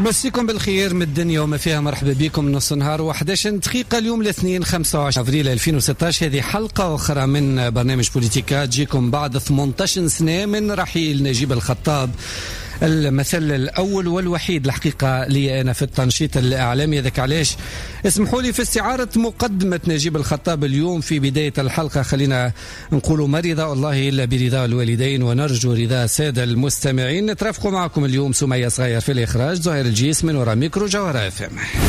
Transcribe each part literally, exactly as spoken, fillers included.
مسيكم بالخير من الدنيا وما فيها. مرحبا بكم نص نهار وأحد عشر دقيقة اليوم الاثنين خمسة وعشرين أبريل ألفين وستة عشر. هذه حلقة أخرى من برنامج بوليتيكا تجيكم بعد ثمانية عشر سنة من رحيل نجيب الخطاب، المثل الأول والوحيد الحقيقة لي أنا في التنشيط الإعلامي. ذاك علاش اسمحوا لي في استعارة مقدمة نجيب الخطاب اليوم في بداية الحلقة خلينا نقولوا ما رضا الله إلا برضا الوالدين ونرجو رضا السادة المستمعين. نترافقوا معكم اليوم سمية صغير في الإخراج، زهير الجيس من وراء ميكرو جوهر اف ام.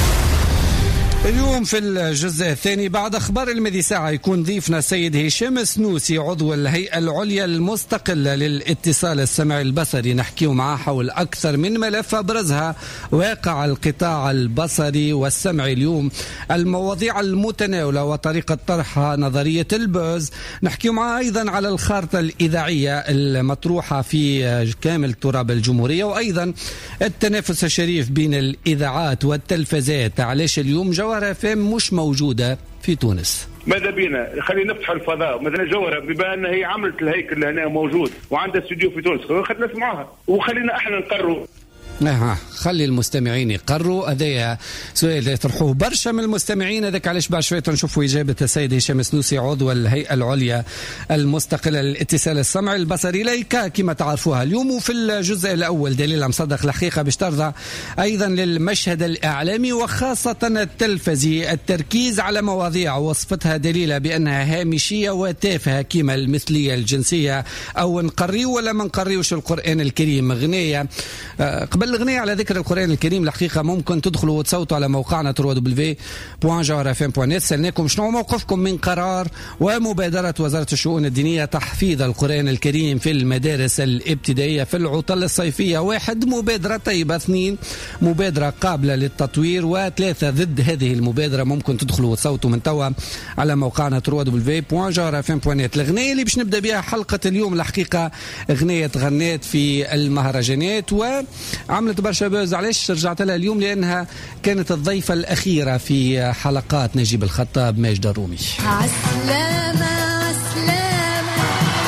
اليوم في الجزء الثاني بعد أخبار المذي ساعة يكون ضيفنا السيد هشام السنوسي عضو الهيئة العليا المستقلة للاتصال السمعي البصري. نحكيه معاه حول أكثر من ملف أبرزها واقع القطاع البصري والسمعي اليوم، المواضيع المتناولة وطريقة طرحها، نظرية البوز. نحكيه معاه أيضا على الخارطة الإذاعية المطروحة في كامل تراب الجمهورية، وأيضا التنافس الشريف بين الإذاعات والتلفزات. علاش اليوم جوهر فهم مش موجودة في تونس؟ ماذا بينا خلينا نفتح الفضاء مثلا جوهرة بما أن هي عملت الهيكل هنا موجود وعندها استوديو في تونس، خلينا نسمعها وخلينا احنا نقرروا. اها خلي المستمعين يقرروا. هذا سؤال يطرحوه برشا من المستمعين، هذاك علاش بعد شويه نشوفوا اجابه السيد هشام السنوسي عضو الهيئه العليا المستقله للاتصال السمعي البصري ليكا كما تعرفوها اليوم. وفي الجزء الاول دليل مصدق الحقيقه باش ترضى ايضا للمشهد الاعلامي وخاصه التلفزي التركيز على مواضيع وصفتها دليله بانها هامشيه وتافهه كما المثليه الجنسيه او نقريو ولا ما نقريوش القران الكريم. غنيه قبل الغنية على ذكر القرآن الكريم الحقيقة ممكن تدخلوا وتصوتوا على موقعنا دبليو دبليو دبليو دوت جوهر اف ام دوت نت. سألناكم شنو موقفكم من قرار ومبادرة وزارة الشؤون الدينية تحفيظ القرآن الكريم في المدارس الابتدائية في العطل الصيفية. واحد، مبادرة طيبة. اثنين، مبادرة قابلة للتطوير. وثلاثة، ضد هذه المبادرة. ممكن تدخلوا وتصوتوا من توا على موقعنا دبليو دبليو دبليو دوت جوهر اف ام دوت نت. الغنية اللي باش نبدأ بها حلقة اليوم الحقيقة غنية غنيت في المهرجانات و عملت برشا بوز. علاش رجعت لها اليوم؟ لأنها كانت الضيفة الأخيرة في حلقات نجيب الخطاب ماجدة الرومي. عسلامة عسلامة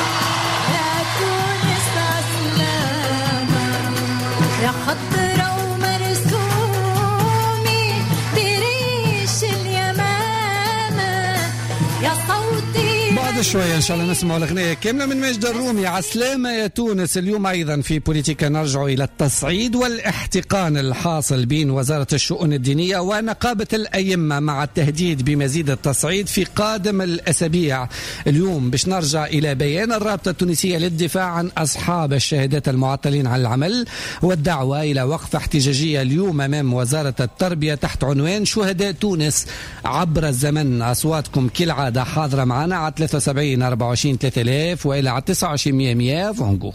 يا تونس عسلامة يا خضرة ومرسومي بريش اليمامة يا صوتي. بعد شوية إن شاء الله نسمع الأغنية كاملة من ماجدة الرومي. عسلامة يا تونس. اليوم أيضا في بوليتيكا نرجع إلى التصعيد والاحتقان الحاصل بين وزارة الشؤون الدينية ونقابة الأئمة مع التهديد بمزيد التصعيد في قادم الأسابيع. اليوم باش نرجع إلى بيان الرابطة التونسية للدفاع عن أصحاب الشهادات المعطلين عن العمل والدعوة إلى وقفة احتجاجية اليوم أمام وزارة التربية تحت عنوان شهداء تونس عبر الزمن. أصواتكم كالعادة حاضرة معنا على ثلاثة وسبعين أربعة وعشرين ثلاثة آلاف وإلى على تسعة وعشرين مية مية فونجو.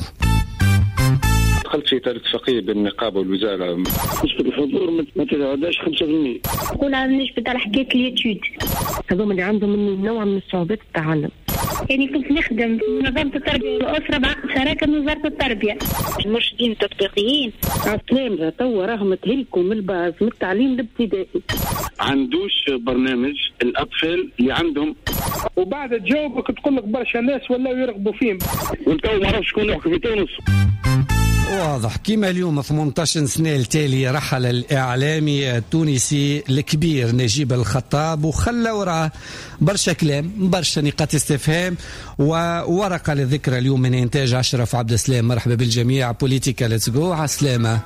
دخلت في إطار اتفاقية بين النقابة والوزارة. نسبة الحضور ما تتعداش خمسة بالمئة. نقول على نسبة على حكاية اليتيود هذوما اللي عندهم من نوع من صعوبات التعلم. يعني كنت نخدم في نظام التربية والأسرة بعقد شراكة من وزارة التربية. المرشدين التطبيقيين التلامذة توا راهم تهلكوا من الباز من التعليم الابتدائي. عندوش برنامج الأطفال اللي عندهم. وبعد تجاوبك تقول لك برشا ناس ولاو يرغبوا فيهم. وانت ما عرفش شكون يحكي في تونس. واضح كما اليوم ثمانية عشر سنة التالي رحل الإعلامي التونسي الكبير نجيب الخطاب وخلى وراه برشا كلام برشا نقاط استفهام وورقة للذكرى اليوم من إنتاج أشرف عبد السلام. مرحبا بالجميع. بوليتيكا ليتس جو. عسلامة.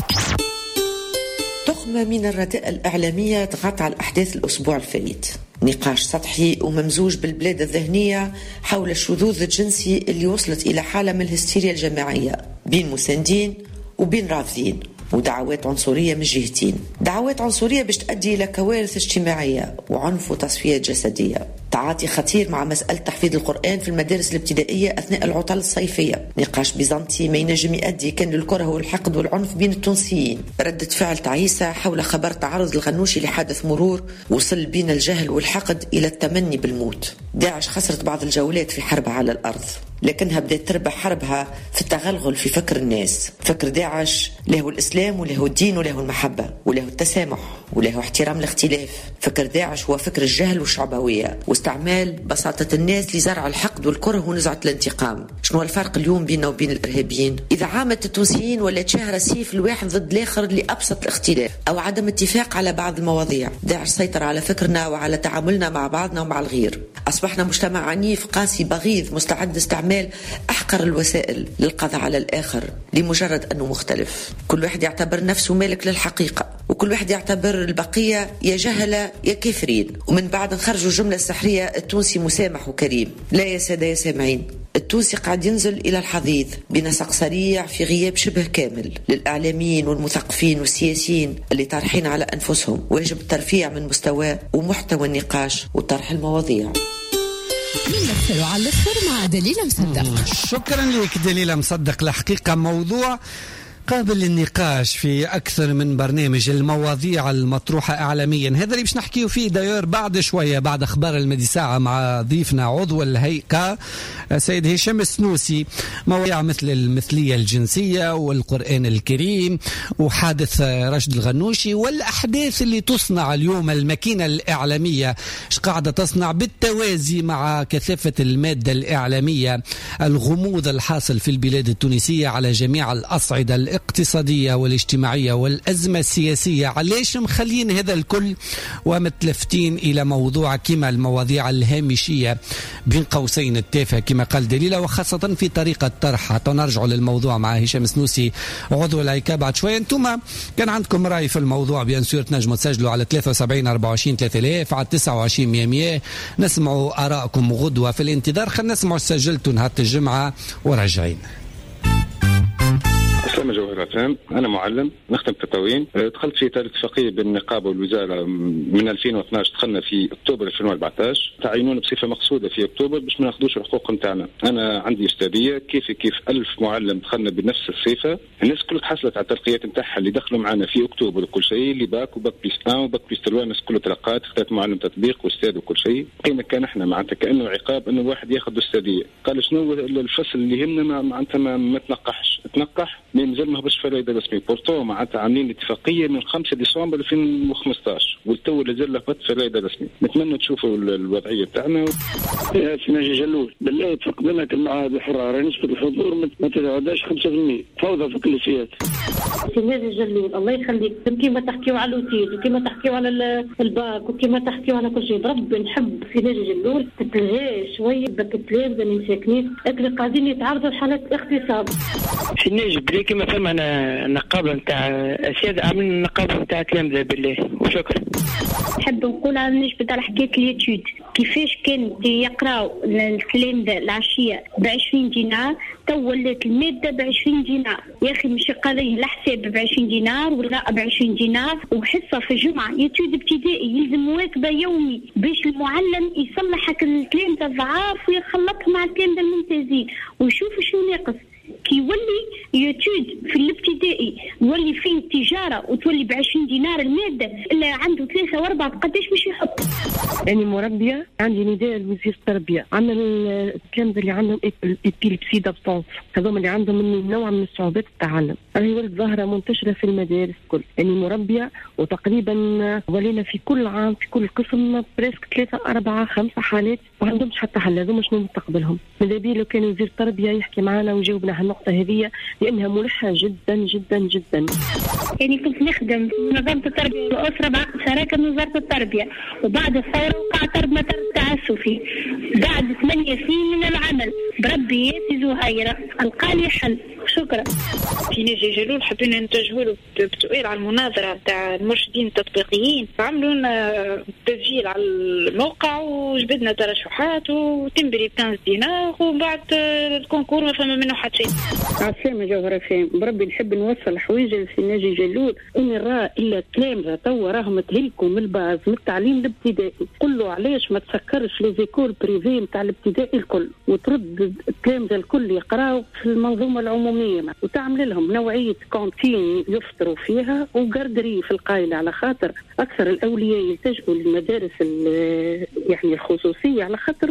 تخمة من الرداء الإعلامية تغطى على الأحداث الأسبوع الفائت. نقاش سطحي وممزوج بالبلاد الذهنية حول الشذوذ الجنسي اللي وصلت إلى حالة من الهستيريا الجماعية بين مساندين وبين رافضين، ودعوات عنصرية من جهتين. دعوات عنصرية باش تؤدي إلى كوارث اجتماعية وعنف وتصفية جسدية. تعاطي خطير مع مسألة تحفيظ القرآن في المدارس الابتدائية أثناء العطل الصيفية. نقاش بيزنطي ما ينجم يؤدي كان للكره والحقد والعنف بين التونسيين. ردة فعل تعيسة حول خبر تعرض الغنوشي لحادث مرور وصل بين الجهل والحقد إلى التمني بالموت. داعش خسرت بعض الجولات في حربها على الأرض، لكنها بدأت تربح حربها في التغلغل في فكر الناس. فكر داعش له الإسلام وله الدين وله المحبة وله التسامح وله احترام الاختلاف. فكر داعش هو فكر الجهل والشعبوية استعمال بساطة الناس لزرع الحقد والكره ونزعة الانتقام. شنو الفرق اليوم بيننا وبين الإرهابيين؟ إذا عامة التونسيين ولا شهر سيف الواحد ضد الآخر لأبسط الاختلاف أو عدم اتفاق على بعض المواضيع، داعش سيطر على فكرنا وعلى تعاملنا مع بعضنا ومع الغير. أصبحنا مجتمع عنيف قاسي بغيض مستعد لاستعمال أحقر الوسائل للقضاء على الآخر لمجرد أنه مختلف. كل واحد يعتبر نفسه مالك للحقيقة، وكل واحد يعتبر البقية يا جهلة يا كافرين، ومن بعد نخرجوا الجملة السحرية التونسي مسامح وكريم. لا يا سادة يا سامعين، التونسي قاعد ينزل إلى الحضيض بنسق سريع في غياب شبه كامل للإعلاميين والمثقفين والسياسيين اللي طارحين على أنفسهم. واجب الترفيع من مستوى ومحتوى النقاش وطرح المواضيع. من على الأخر مع دليلة مصدق. شكرا لك دليلة مصدق. الحقيقة موضوع قابل للنقاش في أكثر من برنامج. المواضيع المطروحة إعلاميا هذا اللي باش نحكيه فيه داير بعد شوية بعد أخبار المدي ساعة مع ضيفنا عضو الهيئة سيد هشام السنوسي. مواضيع مثل المثلية الجنسية والقرآن الكريم وحادث رشد الغنوشي والأحداث اللي تصنع اليوم الماكينة الإعلامية ايش قاعدة تصنع بالتوازي مع كثافة المادة الإعلامية. الغموض الحاصل في البلاد التونسية على جميع الأصعدة الاقتصادية والاجتماعية والأزمة السياسية، علاش مخلين هذا الكل ومتلفتين إلى موضوع كما المواضيع الهامشية بين قوسين التافهة كما قال دليلة، وخاصة في طريقة طرحها. نرجع للموضوع مع هشام السنوسي عضو الهيئة بعد شوية. انتم كان عندكم رأي في الموضوع بيان سور تنجموا تسجلوا على ثلاثة وسبعين أربعة وعشرين ثلاثة آلاف على تسعة وعشرين مية مية. نسمعوا آراءكم غدوة في الانتظار. خلينا نسمعوا سجلتوا نهار الجمعة وراجعين. أسلام جوهرتان، أنا معلم نخدم في تطاوين. دخلت في إطار اتفاقية بين النقابة والوزارة من ألفين واثناش، دخلنا في أكتوبر ألفين وأربعة عشر. تعينونا بصفة مقصودة في أكتوبر باش ما ناخذوش الحقوق نتاعنا. أنا عندي أستاذية كيف كيف ألف معلم دخلنا بنفس الصفة. الناس كل تحصلت على الترقيات نتاعها اللي دخلوا معنا في أكتوبر وكل شيء، اللي باك وباك بيس آن وباك بيس تلوان، الناس كله تلقات، اختارت معلم تطبيق وأستاذ وكل شيء. قيمة كان إحنا معناتها كأنه عقاب إنه الواحد ياخذ أستاذية. قال شنو الفصل اللي يهمنا معناتها ما, ما تنقحش تنقح ما نزل ما باش فايدة رسمي. بورتو معناتها عاملين اتفاقية من خمسة ديسمبر ألفين وخمسطاش والتو لازال لفت فايدة رسمي. نتمنى تشوفوا الوضعية بتاعنا. يا سيدي جلول بالله اتفق بينك المعاهد الحرارة نسبة الحضور ما تتعداش خمسة بالمئة. فوضى في الكليسيات. سيدي جلول الله يخليك، كيما تحكيوا على الأوتيل وكيما تحكيوا على الباك وكيما تحكيوا على كل شيء. برب نحب سيدي جلول تتلهي شوية بك التلامذة اللي ساكنين اللي قاعدين يتعرضوا لحالات اغتصاب. سيدي جبري كما فهمنا النقابة نتاع أسياد عاملين النقابة نتاع تلامذة بالله وشكرا. نحب نقول على نسبة على حكاية اليوتيوب كيفاش كان يقراو التلامذة العشية بعشرين دينار تو ولات المادة بعشرين دينار. يا أخي مش قضية الحساب بعشرين دينار والغاء بعشرين دينار وحصة في الجمعة. يوتيوب ابتدائي يلزم مواكبة يومي باش المعلم يصلح التلامذة الضعاف ويخلطهم مع التلامذة الممتازين ويشوف شنو ناقص. كي يولي يوتيوب في الابتدائي يولي فيه تجارة وتولي بعشرين دينار المادة إلا عنده ثلاثة وأربعة قديش مش يحط. يعني مربية عندي نداء لوزير التربية. عندنا التلامذة اللي عندهم إبيليبسي دابسونس هذوما اللي عندهم نوع من صعوبات التعلم راهي ولد ظاهرة منتشرة في المدارس كل. يعني مربية وتقريبا ولينا في كل عام في كل قسم بريسك ثلاثة أربعة خمسة حالات ما عندهمش حتى حل. هذوما شنو مستقبلهم؟ ماذا بيه لو كان وزير التربية يحكي معنا ويجاوبنا النقطة هذه لأنها ملحة جدا جدا جدا. يعني كنت نخدم نظام التربية والأسرة بعد شراكة وزارة التربية وبعد الثورة وقع تربية مطار التعسفي بعد ثمانية سنين من العمل بربي ياسي زهيرة القالي حل. شكرا. في ناجي جلول حبينا نتوجهوا له بسؤال على المناظرة نتاع المرشدين التطبيقيين. عملوا لنا تسجيل على الموقع وجبدنا ترشحات وتمبري بخمسة دينار وبعد الكونكور ما فما منه حتى شيء. عسلامة جوهرة فهم بربي نحب نوصل حويجة في ناجي جلول إن الراء إلا التلامذة توا راهم تهلكوا من الباز من التعليم الابتدائي. قل له علاش ما تسكرش ليزيكول بريفي نتاع الابتدائي الكل وترد التلامذة الكل يقراوا في المنظومة العمومية وتعمل لهم نوعية كونتين يفطروا فيها وقردري في القايلة على خاطر أكثر الأولياء يلتجئوا للمدارس يعني الخصوصية على خاطر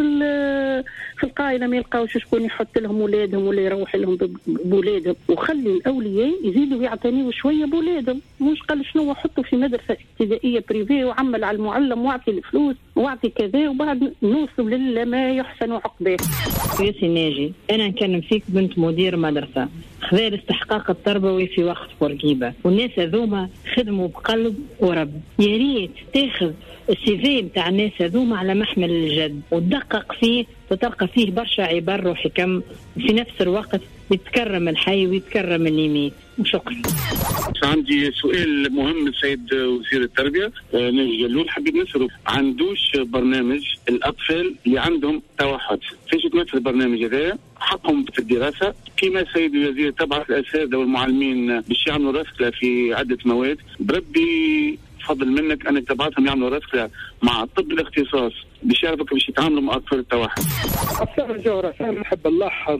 في القايلة ما يلقاوش شكون يحط لهم أولادهم ولا يروح لهم بولادهم. وخلي الأولياء يزيدوا يعتنيوا شوية بولادهم مش قال شنو حطوا في مدرسة ابتدائية بريفي وعمل على المعلم واعطي الفلوس واعطي كذا وبعد نوصل لما يحسن عقباه. ياسي ناجي، أنا نكلم فيك بنت مدير مدرسة خذا الاستحقاق التربوي في وقت بورقيبة، والناس هذوما خدموا بقلب ورب. يا ريت تاخذ السيفي متاع الناس هذوما على محمل الجد وتدقق فيه، تلقى فيه برشا عبر وحكم، في نفس الوقت يتكرم الحي ويتكرم اللي يميت. وشكرا. عندي سؤال مهم للسيد وزير التربية ناجي جلول، حبيت نسأله عندوش برنامج الأطفال اللي عندهم توحد، فيش يتمثل البرنامج هذا حقهم في الدراسة كما السيد الوزير تبعث الأساتذة والمعلمين باش يعملوا رسالة في عدة مواد. بربي فضل منك انك تبعثهم يعملوا رسالة مع الطب الاختصاص باش يعرفوا كيفاش يتعاملوا مع اطفال التوحد. أستاذ جورة، أنا نحب نلاحظ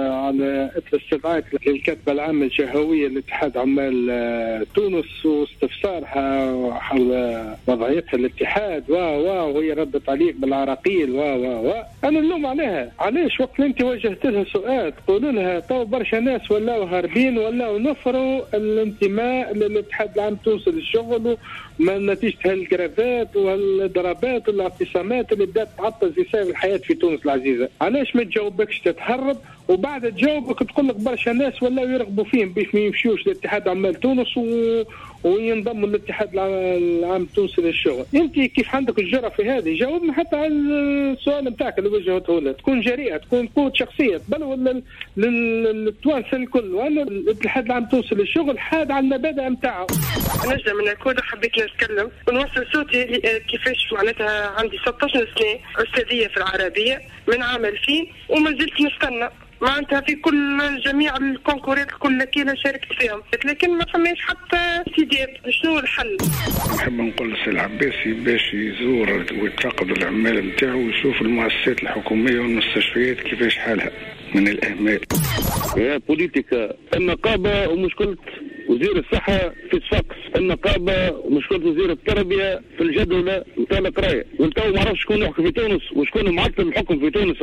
على إثر استدعاء للكتبة العامة الجهوية لاتحاد عمال تونس واستفسارها حول وضعيتها الاتحاد و و وهي ردت عليك بالعراقيل و و و أنا نلوم عليها. علاش وقت أنت وجهت لها سؤال تقول لها تو برشا ناس ولاو هاربين ولاو نفروا الانتماء للاتحاد العام التونسي للشغل من نتيجة هالجرافات والضربات والاعتصامات اللي بدأت تعطل زسام الحياة في تونس العزيزة. علاش ما تجاوبكش تتهرب وبعد تجاوبك تقول لك برشا ناس ولا يرغبوا فيهم باش ما يمشيوش لاتحاد عمال تونس و... وينضموا للاتحاد العام التونسي للشغل. انت كيف عندك الجرأة في هذه؟ جاوبنا حتى على السؤال نتاعك اللي وجهته له، تكون جريئة، تكون قوة شخصية بل ولا للتوانسة الكل، وأنا الاتحاد العام التونسي للشغل حاد على المبادئ نتاعه. نجم من الكود حبيت نتكلم ونوصل صوتي كيفاش معناتها عندي ستة عشر سنة أستاذية في العربية من عام ألفين وما زلت نستنى معناتها في كل جميع الكونكورات الكل كيلا شاركت فيهم، لكن ما فماش حتى استجابة. شنو الحل؟ نحب نقول للسي العباسي باش يزور ويترقب العمال نتاعو ويشوف المؤسسات الحكومية والمستشفيات كيفاش حالها من الإهمال. يا بوليتيكا النقابة ومشكلة وزير الصحة في الصفقس، النقابة ومشكلة وزير التربية في الجدولة نتاع القراية، وانتو ما عرفش شكون يحكم في تونس وشكون معطل الحكم في تونس.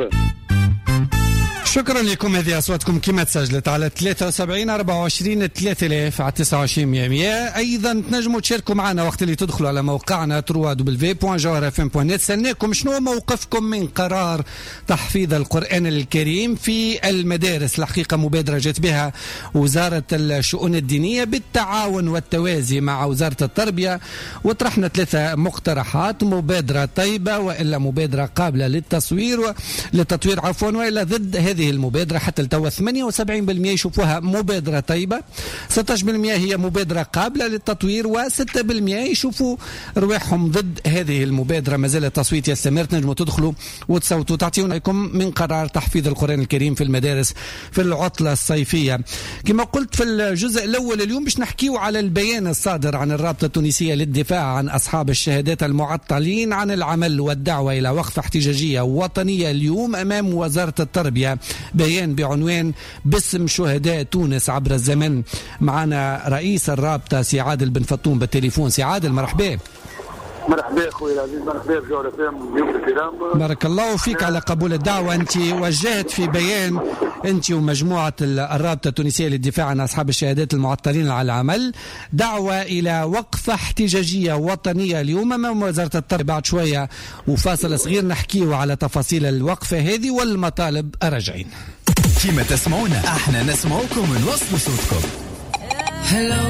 شكرا لكم. هذه أصواتكم كما تسجلت على ثلاثة وسبعين أربعة وعشرين ثلاثة آلاف على تسعة وعشرين مية مية. أيضا تنجموا تشاركوا معنا وقت اللي تدخلوا على موقعنا دبليو دبليو دبليو دوت جوهر اف ام دوت نت. سألناكم شنو موقفكم من قرار تحفيظ القرآن الكريم في المدارس. الحقيقة مبادرة جت بها وزارة الشؤون الدينية بالتعاون والتوازي مع وزارة التربية، وطرحنا ثلاثة مقترحات: مبادرة طيبة، وإلا مبادرة قابلة للتصوير للتطوير عفوا، وإلا ضد هذه المبادرة. حتى التو ثمانية وسبعين بالمئة يشوفوها مبادرة طيبة، ستة عشر بالمئة هي مبادرة قابلة للتطوير، وستة بالمئة يشوفوا رواحهم ضد هذه المبادرة. ما زال التصويت يستمر، تنجموا تدخلوا وتصوتوا تعطيونا لكم من قرار تحفيظ القرآن الكريم في المدارس في العطلة الصيفية. كما قلت في الجزء الأول اليوم باش نحكيو على البيان الصادر عن الرابطة التونسية للدفاع عن أصحاب الشهادات المعطلين عن العمل والدعوة إلى وقفة احتجاجية وطنية اليوم أمام وزارة التربية. بيان بعنوان باسم شهداء تونس عبر الزمن. معنا رئيس الرابطة سي عادل بن فطوم بالتليفون. سي عادل مرحبا. مرحبا اخوي العزيز، مرحبا بجوهر فهم اليوم الكرام. بارك الله فيك على قبول الدعوة. انت وجهت في بيان انت ومجموعة الرابطة التونسية للدفاع عن اصحاب الشهادات المعطلين على العمل دعوة الى وقفة احتجاجية وطنية اليوم امام وزارة التربية. بعد شوية وفاصل صغير نحكيه على تفاصيل الوقفة هذه والمطالب. راجعين. كما تسمعونا احنا نسمعوكم ونوصلوا صوتكم. هلو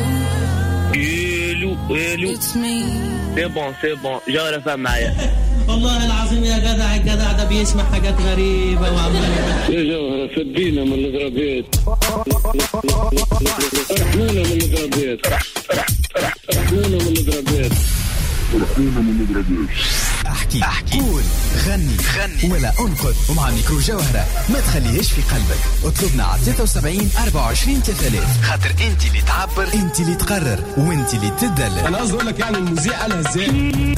الو الو سي بون سي بون جوهر فهم معايا. والله العظيم يا جدع الجدع ده بيسمع حاجات غريبة وعمال يا جوهر فدينا من الضربات، رحمونا من الضربات، رحمونا من الضربات، رحمونا من الضربات. احكي احكي قول غني غني ولا انقد، ومع ميكرو جوهرة ما تخليهش في قلبك. اطلبنا على ثلاثة وسبعين أربعة وعشرين ثلاثة آلاف، خاطر انت اللي تعبر، انت اللي تقرر، وانت اللي تدلل. انا قصدي اقول لك يعني المذيع قالها ازاي.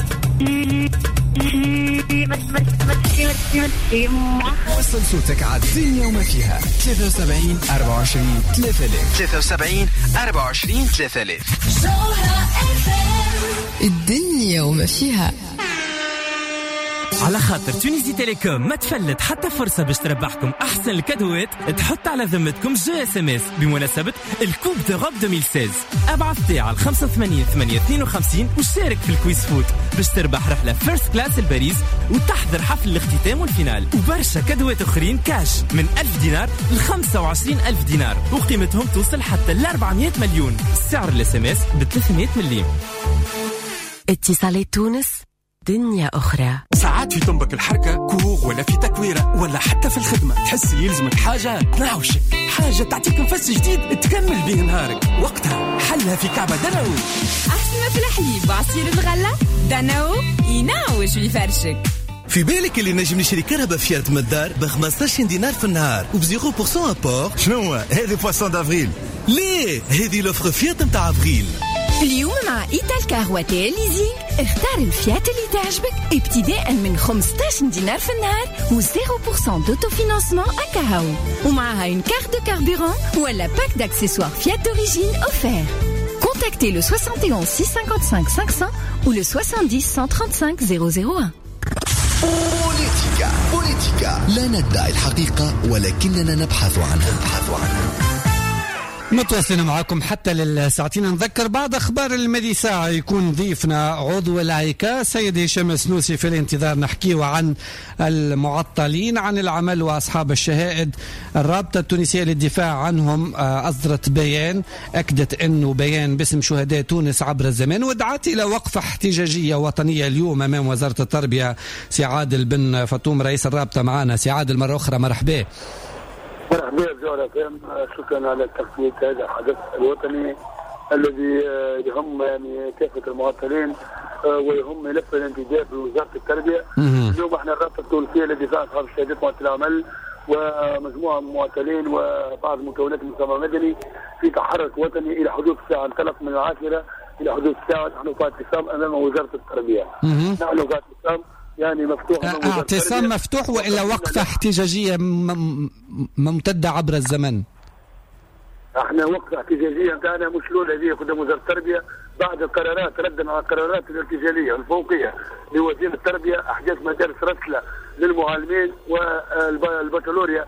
وصل صوتك على الدنيا وما فيها. ثلاثة وسبعين أربعة وعشرين ثلاثة آلاف، ثلاثة وسبعين أربعة وعشرين ثلاثة آلاف. الدنيا وما فيها. على خاطر تونسي تيليكوم ما تفلت حتى فرصة باش تربحكم أحسن الكادوات تحط على ذمتكم جو اس ام اس بمناسبة الكوب دوروب ألفين وستة عشر. ابعث على خمسة ثمانية ثمانية اثنين وخمسين وشارك في الكويز فوت باش تربح رحلة فيرست كلاس لباريس وتحضر حفل الاختتام والفينال وبرشا كادوات أخرين كاش من ألف دينار ل خمسة وعشرين ألف دينار وقيمتهم توصل حتى ل أربعمائة مليون. سعر الاس ام اس ب ثلاثمائة مليم. اتصالات تونس دنيا أخرى. ساعات في تنبك الحركة كوغ ولا في تكويرة ولا حتى في الخدمة تحس يلزمك حاجة تنعوشك، حاجة تعطيك نفس جديد تكمل به نهارك. وقتها حلها في كعبة دناو. أحسن في الحليب وعصير الغلة دناو ينعوش ويفرشك. في بالك اللي نجم نشري كهرباء فيات من الدار ب خمسطاش دينار في النهار وب صفر بالمئة ابور؟ شنو هذه بواسون دافريل؟ ليه هذه لوفر فيات نتاع افريل. اليوم مع إيتال كار وتيل ليزينغ اختار الفيات اللي تعجبك ابتداء من خمسطاش دينار في النهار و صفر بالمئة دوتو فينانسمون أكاهو ومعها une carte de carburant ولا باك d'accessoires فيات d'origine offert. Contactez le soixante et onze six cent cinquante-cinq cinq cents ou le soixante-dix cent trente-cinq zéro zéro un. بوليتيكا بوليتيكا لا ندعي الحقيقة ولكننا نبحث عنها نبحث عنها. متواصلين معكم حتى للساعتين. نذكر بعد أخبار المدي ساعة يكون ضيفنا عضو العيكا سيد هشام السنوسي في الانتظار. نحكيه عن المعطلين عن العمل وأصحاب الشهائد. الرابطة التونسية للدفاع عنهم أصدرت بيان أكدت أنه بيان باسم شهداء تونس عبر الزمان ودعت إلى وقفة احتجاجية وطنية اليوم أمام وزارة التربية. سي عادل بن فطوم رئيس الرابطة معنا. سي عادل مرة أخرى مرحبا. مرحبا بجوله فهم. شكرا على تغطية هذا الحدث الوطني الذي يهم يعني كافة المعطلين ويهم ملف الانتداب بوزارة التربية. اليوم احنا الرابطة التونسية لدفاع أصحاب الشهادات معطل العمل ومجموعة من المعطلين وبعض مكونات المجتمع المدني في تحرك وطني إلى حدود الساعة. انطلق من العاشرة إلى حدود الساعة. نحن في اعتصام أمام وزارة التربية. نحن في اعتصام يعني مفتوح. اعتصام مفتوح وإلا وقفة احتجاجية ممتدة عبر الزمن؟ احنا وقفة احتجاجية نتاعنا مش الأولى هذه قدام وزارة التربية بعد القرارات ردا على القرارات الارتجالية الفوقية لوزير التربية أحداث مدارس رسلة للمعلمين والبكالوريا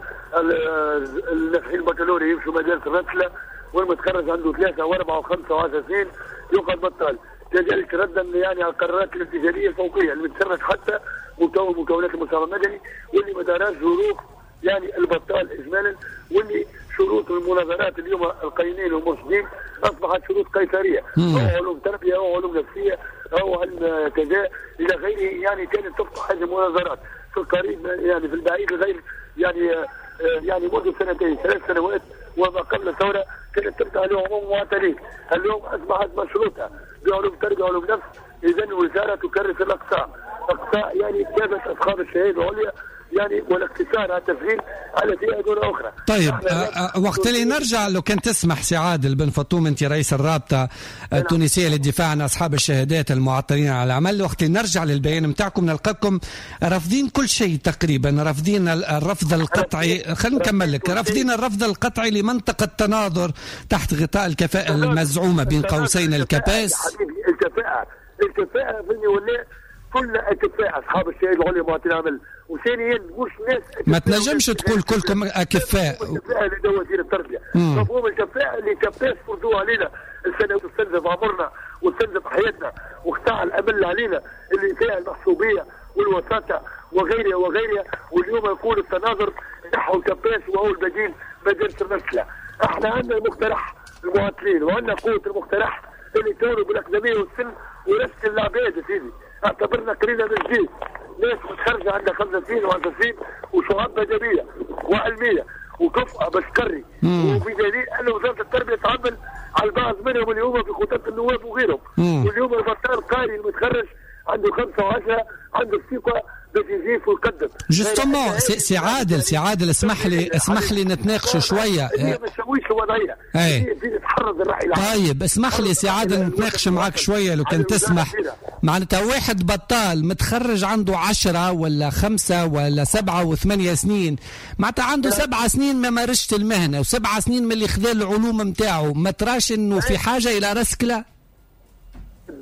النافعين البكالوريا يمشوا مدارس رسلة والمتخرج عنده ثلاثة وأربعة وخمسة وعشر سنين يقعد بطال. كذلك ردا يعني على القرارات الارتجاليه الفوقيه اللي بتسرج حتى مكون مكونات المجتمع المدني واللي ما دارش ظروف يعني البطال اجمالا واللي شروط المناظرات اليوم القايمين والمرشدين اصبحت شروط قيصريه او علوم تربيه او علوم نفسيه او علم كذا الى غيره. يعني كانت تفتح هذه المناظرات في القريب يعني في البعيد غير يعني يعني منذ سنتين ثلاث سنوات وما قبل الثوره كانت تفتح لعموم المعطلين. اليوم اصبحت مشروطه بعلوم تربيه وعلوم نفس. اذا الوزاره تكرس الاقصاء اقصاء يعني كافه اصحاب الشهاده العليا يعني والاقتصار على التسجيل على فئه دون اخرى. طيب أه وقت اللي نرجع لو كان تسمح سي عادل بن فطوم انت رئيس الرابطه التونسيه للدفاع عن اصحاب الشهادات المعطلين على العمل. وقت اللي نرجع للبيان نتاعكم نلقاكم رافضين كل شيء تقريبا. رافضين الرفض القطعي. خلينا نكمل لك. رافضين الرفض القطعي لمنطقه تناظر تحت غطاء الكفاءه المزعومه بين قوسين الكباس. حبيبي الكفاءه الكفاءه فيني ولا كل اكفاء اصحاب الشهاده العليا معطلين العمل. وثانيا مش ناس ما تنجمش تقول كلكم اكفاء. الكفاءه اللي دوا وزير التربيه مفهوم الكفاءه اللي كباس فرضوها علينا السنه وتستنزف عمرنا وتستنزف حياتنا واختاع الامل علينا اللي فيها المحسوبيه والوساطه وغيرها وغيرها. واليوم يكون التناظر نحو الكباس وهو البديل مدارس الرسله. احنا عندنا المقترح المعطلين وعندنا قوه المقترح اللي توروا بالاكاديميه والسن ورسل العباد يا سيدي. اعتبرنا قرينا من الجيل ناس متخرجه عندها خمسة سنين وعشر سنين وشهادة ادبيه وعلميه وكفء بشكري وبدليل ان وزاره التربيه تعمل على البعض منهم اليوم في خطط النواب وغيرهم. واليوم البطال قاري المتخرج عنده خمسة وعشرة عنده الثقه باش يجيب ويقدم. جوستومون سي عادل سي عادل اسمح لي اسمح لي نتناقشوا شويه. ما تسويش الوضعيه. في تحرز الراي العام. طيب اسمح لي سي عادل نتناقش معك شويه لو كان تسمح. معناتها واحد بطال متخرج عنده عشرة ولا خمسة ولا سبعة وثمانية سنين معناتها عنده سبعة سنين ما مارسش المهنه وسبعة سنين من اللي خذا العلوم نتاعو ما تراش انه في حاجه الى رسكله؟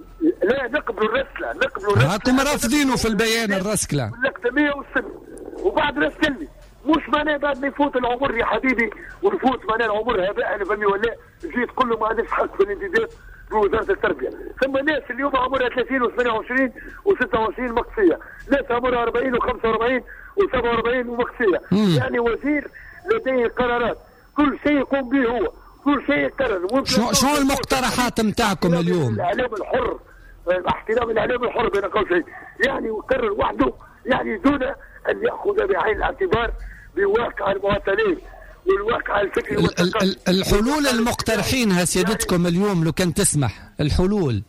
لا نقبلوا الرسله، نقبلوا الرسله. هاكم رافضينه في البيان الرسكله. الاكاديميه والسن وبعد رسلني مش معناه بعد ما يفوت العمر يا حبيبي ونفوت معناه العمر هباء انا فهمي ولا جيت كله ما عنديش حق في الانتداب بوزاره التربيه. ثم ناس اليوم عمرها ثلاثين وثمانية وعشرين وستة وعشرين مقصيه، ناس عمرها أربعين وخمسة وأربعين وسبعة وأربعين ومقصيه. يعني وزير لديه قرارات كل شيء يقوم به هو، كل شيء يقرر. شو شو المقترحات نتاعكم اليوم؟ الاعلام الحر، احترام الاعلام الحر بين قوسين، يعني يقرر وحده، يعني دون ان ياخذ بعين الاعتبار بواقع المواطنين والواقع الفكري. ال ال الحلول المقترحينها سيادتكم اليوم لو كان تسمح، الحلول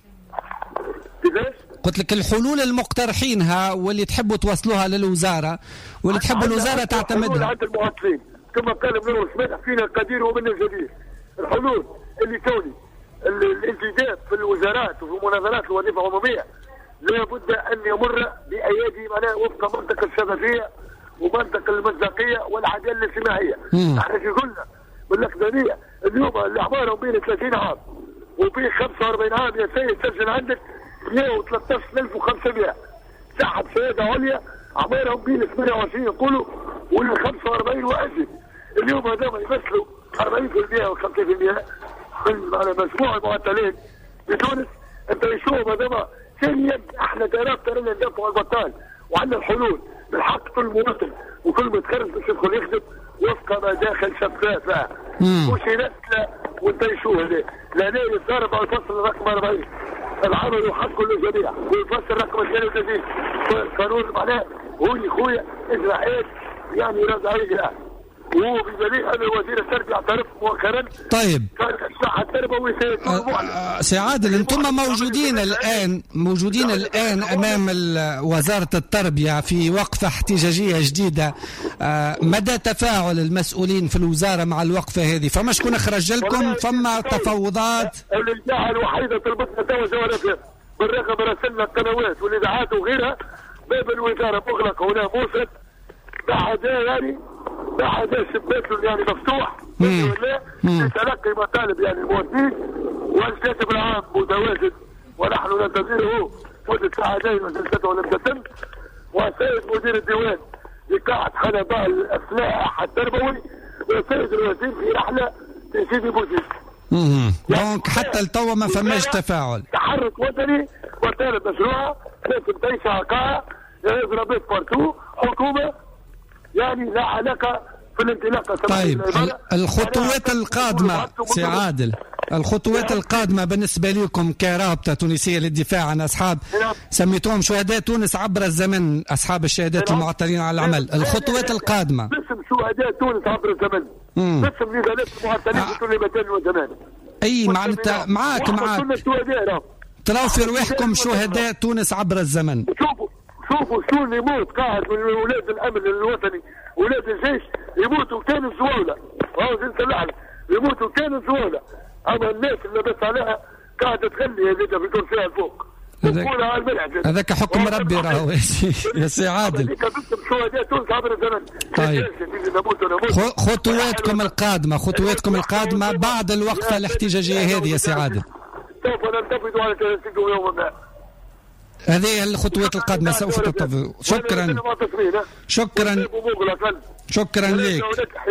كيفاش؟ قلت لك الحلول المقترحينها واللي تحبوا توصلوها للوزاره واللي تحبوا الوزاره تعتمدها. عند المواطنين كما قال منور سمح فينا القدير ومن الجدير. الحلول اللي كوني الانتداب في الوزارات وفي مناظرات الوظيفه العموميه لابد ان يمر بايادي معناها وفق منطق الشفافيه ومنطق المصداقيه والعداله الاجتماعيه. احنا في قلنا بالاكاديميه اليوم اللي اعمارهم بين ثلاثين عام وبين خمسة وأربعين عام يا سيد سجل عندك مئة وثلاثة عشر ألف وخمسمئة سحب سياده عليا اعمارهم بين ثمانية وعشرين يقولوا ولا خمسة وأربعين وازيد. اليوم هذا يمثلوا أربعين بالمئة و خمسين بالمئة من على مجموع المعدلين بتونس. انت يشوف هذا ثانيا احنا كرابطه لنا ندافعوا على البطال وعندنا الحلول بالحق. كل مواطن وكل متخرج باش يدخل يخدم وفق ما داخل شفافه مش ينسله وانت يشوف هذا. لهنا يتضارب على الفصل رقم أربعين العمل حق للجميع والفصل رقم اثنين وثلاثين قانون معناه هو خويا اجراءات يعني رد عليها وهو بدليل ان وزير التربيه اعترف مؤخرا. طيب كان الصحه التربويه سي عادل انتم موجودين الان موجودين الان امام وزاره التربيه في وقفه احتجاجيه جديده. مدى تفاعل المسؤولين في الوزاره مع الوقفه هذه؟ فما شكون خرج لكم؟ فما تفاوضات؟ الإذاعة الوحيده طلبتنا تو جوالات بالرغم راسلنا القنوات والاذاعات وغيرها باب الوزاره مغلق هنا موسد بعد يعني بعد شباك يعني مفتوح ولا لتلقي مطالب يعني المواطنين والكاتب العام متواجد ونحن ننتظره مدة ساعتين وجلسته لم تتم. والسيد مدير الديوان لقاعة خلباء الأسلحة التربوي والسيد الوزير في رحلة في سيدي بوزيد. دونك حتى التو ما فماش تفاعل. تحرك وطني وطالب مشروع لازم تعيش عقاء يضرب بيت بارتو حكومة يعني لا علاقة في الانطلاقة. طيب الخطوات القادمة سي عادل، الخطوات القادمة بالنسبة لكم كرابطة تونسية للدفاع عن أصحاب سميتوهم شهداء تونس عبر الزمن، أصحاب الشهادات المعطلين على العمل، الخطوات القادمة اسم شهداء تونس عبر الزمن، اسم نزالات المعطلين في كل مكان وزمان. أي معناتها معاك معاك تراو في رواحكم شهداء تونس عبر الزمن. شوفوا شوفوا شلون يموت قاعد من ولاد الامن الوطني ولاد الجيش يموتوا كان الزواوله هاو انت الاعلى يموتوا كان الزواوله. اما الناس اللي بس عليها قاعده تغني هذيك في كرسيها الفوق وتقولها على الملعب. هذاك حكم ربي راهو يا سي عادل. طيب خطواتكم القادمه خطواتكم القادمه بعد الوقفه الاحتجاجيه هذه يا سي عادل؟ سوف ننتفض على ثلاثين يوما ما. هذه الخطوات القادمة سوف تتفضل. شكرا شكرا شكرا لك.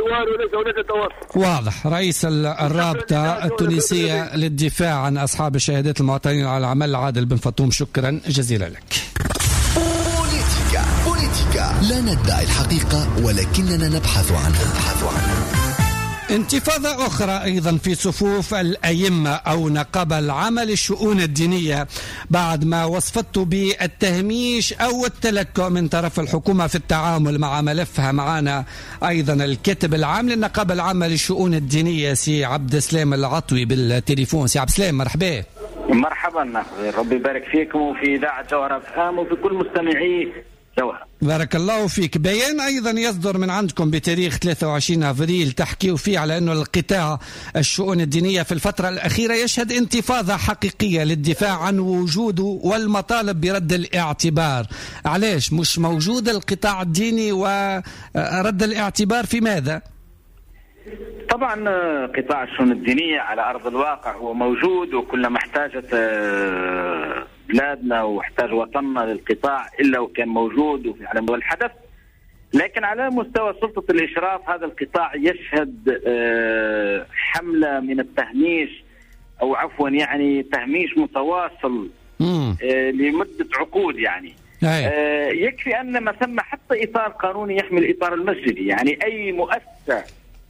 واضح رئيس الرابطة التونسية للدفاع عن أصحاب الشهادات المعطلين على العمل عادل بن فطوم، شكرا جزيلا لك. بوليتيكا بوليتيكا لا ندعي الحقيقة ولكننا نبحث عنها نبحث عنها. انتفاضة أخرى أيضا في صفوف الأئمة أو نقابة العمل الشؤون الدينية بعد ما وصفته بالتهميش أو التلكؤ من طرف الحكومة في التعامل مع ملفها. معنا أيضا الكاتب العام للنقابة العامة للشؤون الدينية سي عبد السلام العطوي بالتليفون. سي عبد السلام مرحبا. مرحبا، ربي يبارك فيكم وفي إذاعة جوهرة فام وفي كل مستمعي جوهرة. بارك الله فيك. بيان أيضا يصدر من عندكم بتاريخ ثلاثة وعشرين أفريل تحكيوا فيه على أنه القطاع الشؤون الدينية في الفترة الأخيرة يشهد انتفاضة حقيقية للدفاع عن وجوده والمطالب برد الاعتبار. علاش مش موجود القطاع الديني ورد الاعتبار في ماذا؟ طبعا قطاع الشؤون الدينية على أرض الواقع هو موجود، وكلما احتاجت بلادنا واحتاج وطننا للقطاع إلا وكان موجود على مستوى الحدث. لكن على مستوى سلطة الإشراف هذا القطاع يشهد حملة من التهميش أو عفوا يعني تهميش متواصل لمدة عقود يعني. يكفي أن ما ثم حتى إطار قانوني يحمي الإطار المسجدي، يعني أي مؤسسة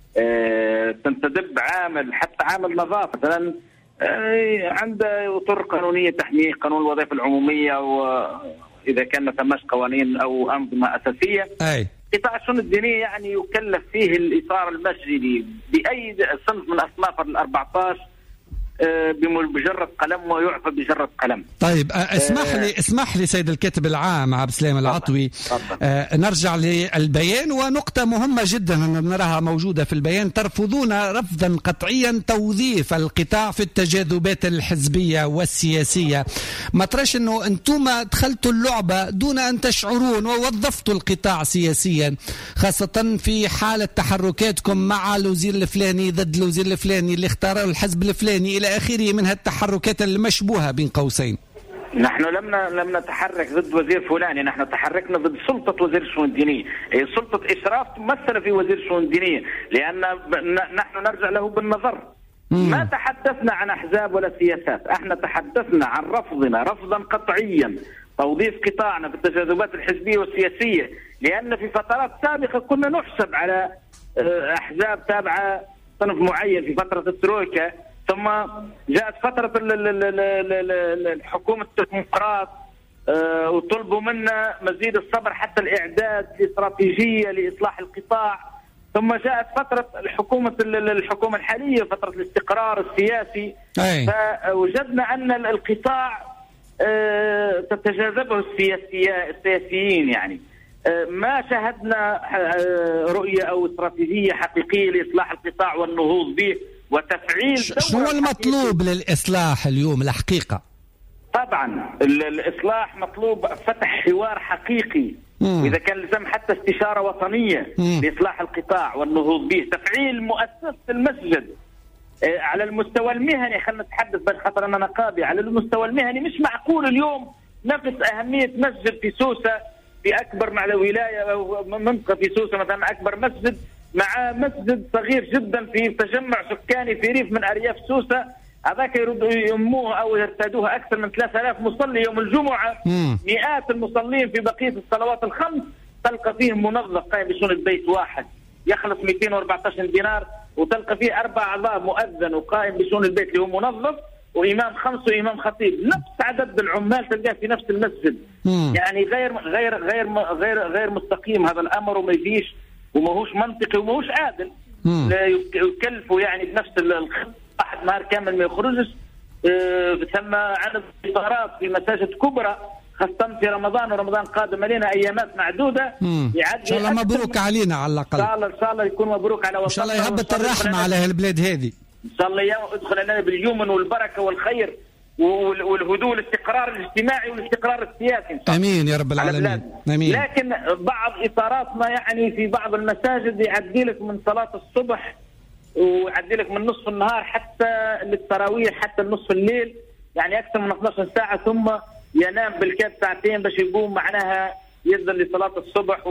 تنتدب عامل حتى عامل نظافة مثلا عند اطر قانونيه تحميه، قانون الوظائف العموميه، واذا كان ما ثماش قوانين او انظمه اساسيه. اي قطاع الشؤون الدينيه يعني يكلف فيه الاطار المسجدي باي صنف من اصناف الأربعة عشر بمجرد قلم ويعفى بجرد قلم. طيب اسمح لي اسمح لي سيد الكاتب العام عبد السلام العطوي، آه نرجع للبيان، ونقطة مهمة جدا نراها موجودة في البيان: ترفضون رفضا قطعيا توظيف القطاع في التجاذبات الحزبية والسياسية. ما تراش انه انتم دخلتوا اللعبة دون ان تشعرون ووظفتوا القطاع سياسيا، خاصة في حالة تحركاتكم مع الوزير الفلاني ضد الوزير الفلاني اللي اختاره الحزب الفلاني إلى آخره من هالتحركات المشبوهة بين قوسين؟ نحن لم لم نتحرك ضد وزير فلاني، نحن تحركنا ضد سلطة وزير الشؤون الدينية. هي سلطة إشراف تمثل في وزير الشؤون الدينية، لأن نحن نرجع له بالنظر. مم. ما تحدثنا عن أحزاب ولا سياسات، احنا تحدثنا عن رفضنا رفضا قطعيا توظيف قطاعنا في التجاذبات الحزبية والسياسية، لأن في فترات سابقة كنا نحسب على أحزاب تابعة صنف معين في فترة الترويكا، ثم جاءت فترة الحكومة التكنوقراط وطلبوا منا مزيد الصبر حتى الإعداد لاستراتيجية لإصلاح القطاع، ثم جاءت فترة الحكومة الحكومة الحالية فترة الاستقرار السياسي. أي. فوجدنا أن القطاع تتجاذبه السياسيين، يعني ما شاهدنا رؤية أو استراتيجية حقيقية لإصلاح القطاع والنهوض به وتفعيل. شنو المطلوب للإصلاح اليوم الحقيقة؟ طبعا الإصلاح مطلوب فتح حوار حقيقي، مم. وإذا كان لازم حتى استشارة وطنية مم. لإصلاح القطاع والنهوض به، تفعيل مؤسسة المسجد على المستوى المهني. خلينا نتحدث بس خاطر أنا نقابي على المستوى المهني. مش معقول اليوم نفس أهمية مسجد في سوسة في أكبر مع الولاية منطقة في سوسة مثلا أكبر مسجد مع مسجد صغير جدا في تجمع سكاني في ريف من أرياف سوسة، هذاك يردوا يموه أو يرتادوها أكثر من ثلاثة آلاف مصلي يوم الجمعة. مم. مئات المصلين في بقية الصلوات الخمس تلقى فيه منظف قائم بشؤون البيت واحد يخلص مئتين وأربعة عشر دينار، وتلقى فيه أربع أعضاء مؤذن وقائم بشؤون البيت اللي هو منظف وإمام خمس وإمام خطيب، نفس عدد العمال تلقاه في نفس المسجد. مم. يعني غير غير غير غير غير مستقيم هذا الأمر، وما يجيش وما هوش منطقي وما هوش عادل. لا يكلفوا يعني بنفس الخط واحد نهار كامل ما يخرجش. اه ثم عدد الاطارات في مساجد كبرى خاصة في رمضان، ورمضان قادم علينا ايامات معدودة. ان شاء الله مبروك علينا على الاقل. ان شاء الله ان شاء الله يكون مبروك على وطننا، ان شاء الله يهبط الرحمة على هالبلاد هذه، ان شاء الله يدخل لنا باليمن والبركة والخير والهدوء والاستقرار الاجتماعي والاستقرار السياسي. امين يا رب العالمين. امين. لكن بعض اطاراتنا يعني في بعض المساجد يعدي لك من صلاة الصبح ويعدي لك من نصف النهار حتى للتراويح حتى نصف الليل، يعني اكثر من اثنتي عشرة ساعة، ثم ينام بالكاد ساعتين باش يقوم معناها يذن لصلاة الصبح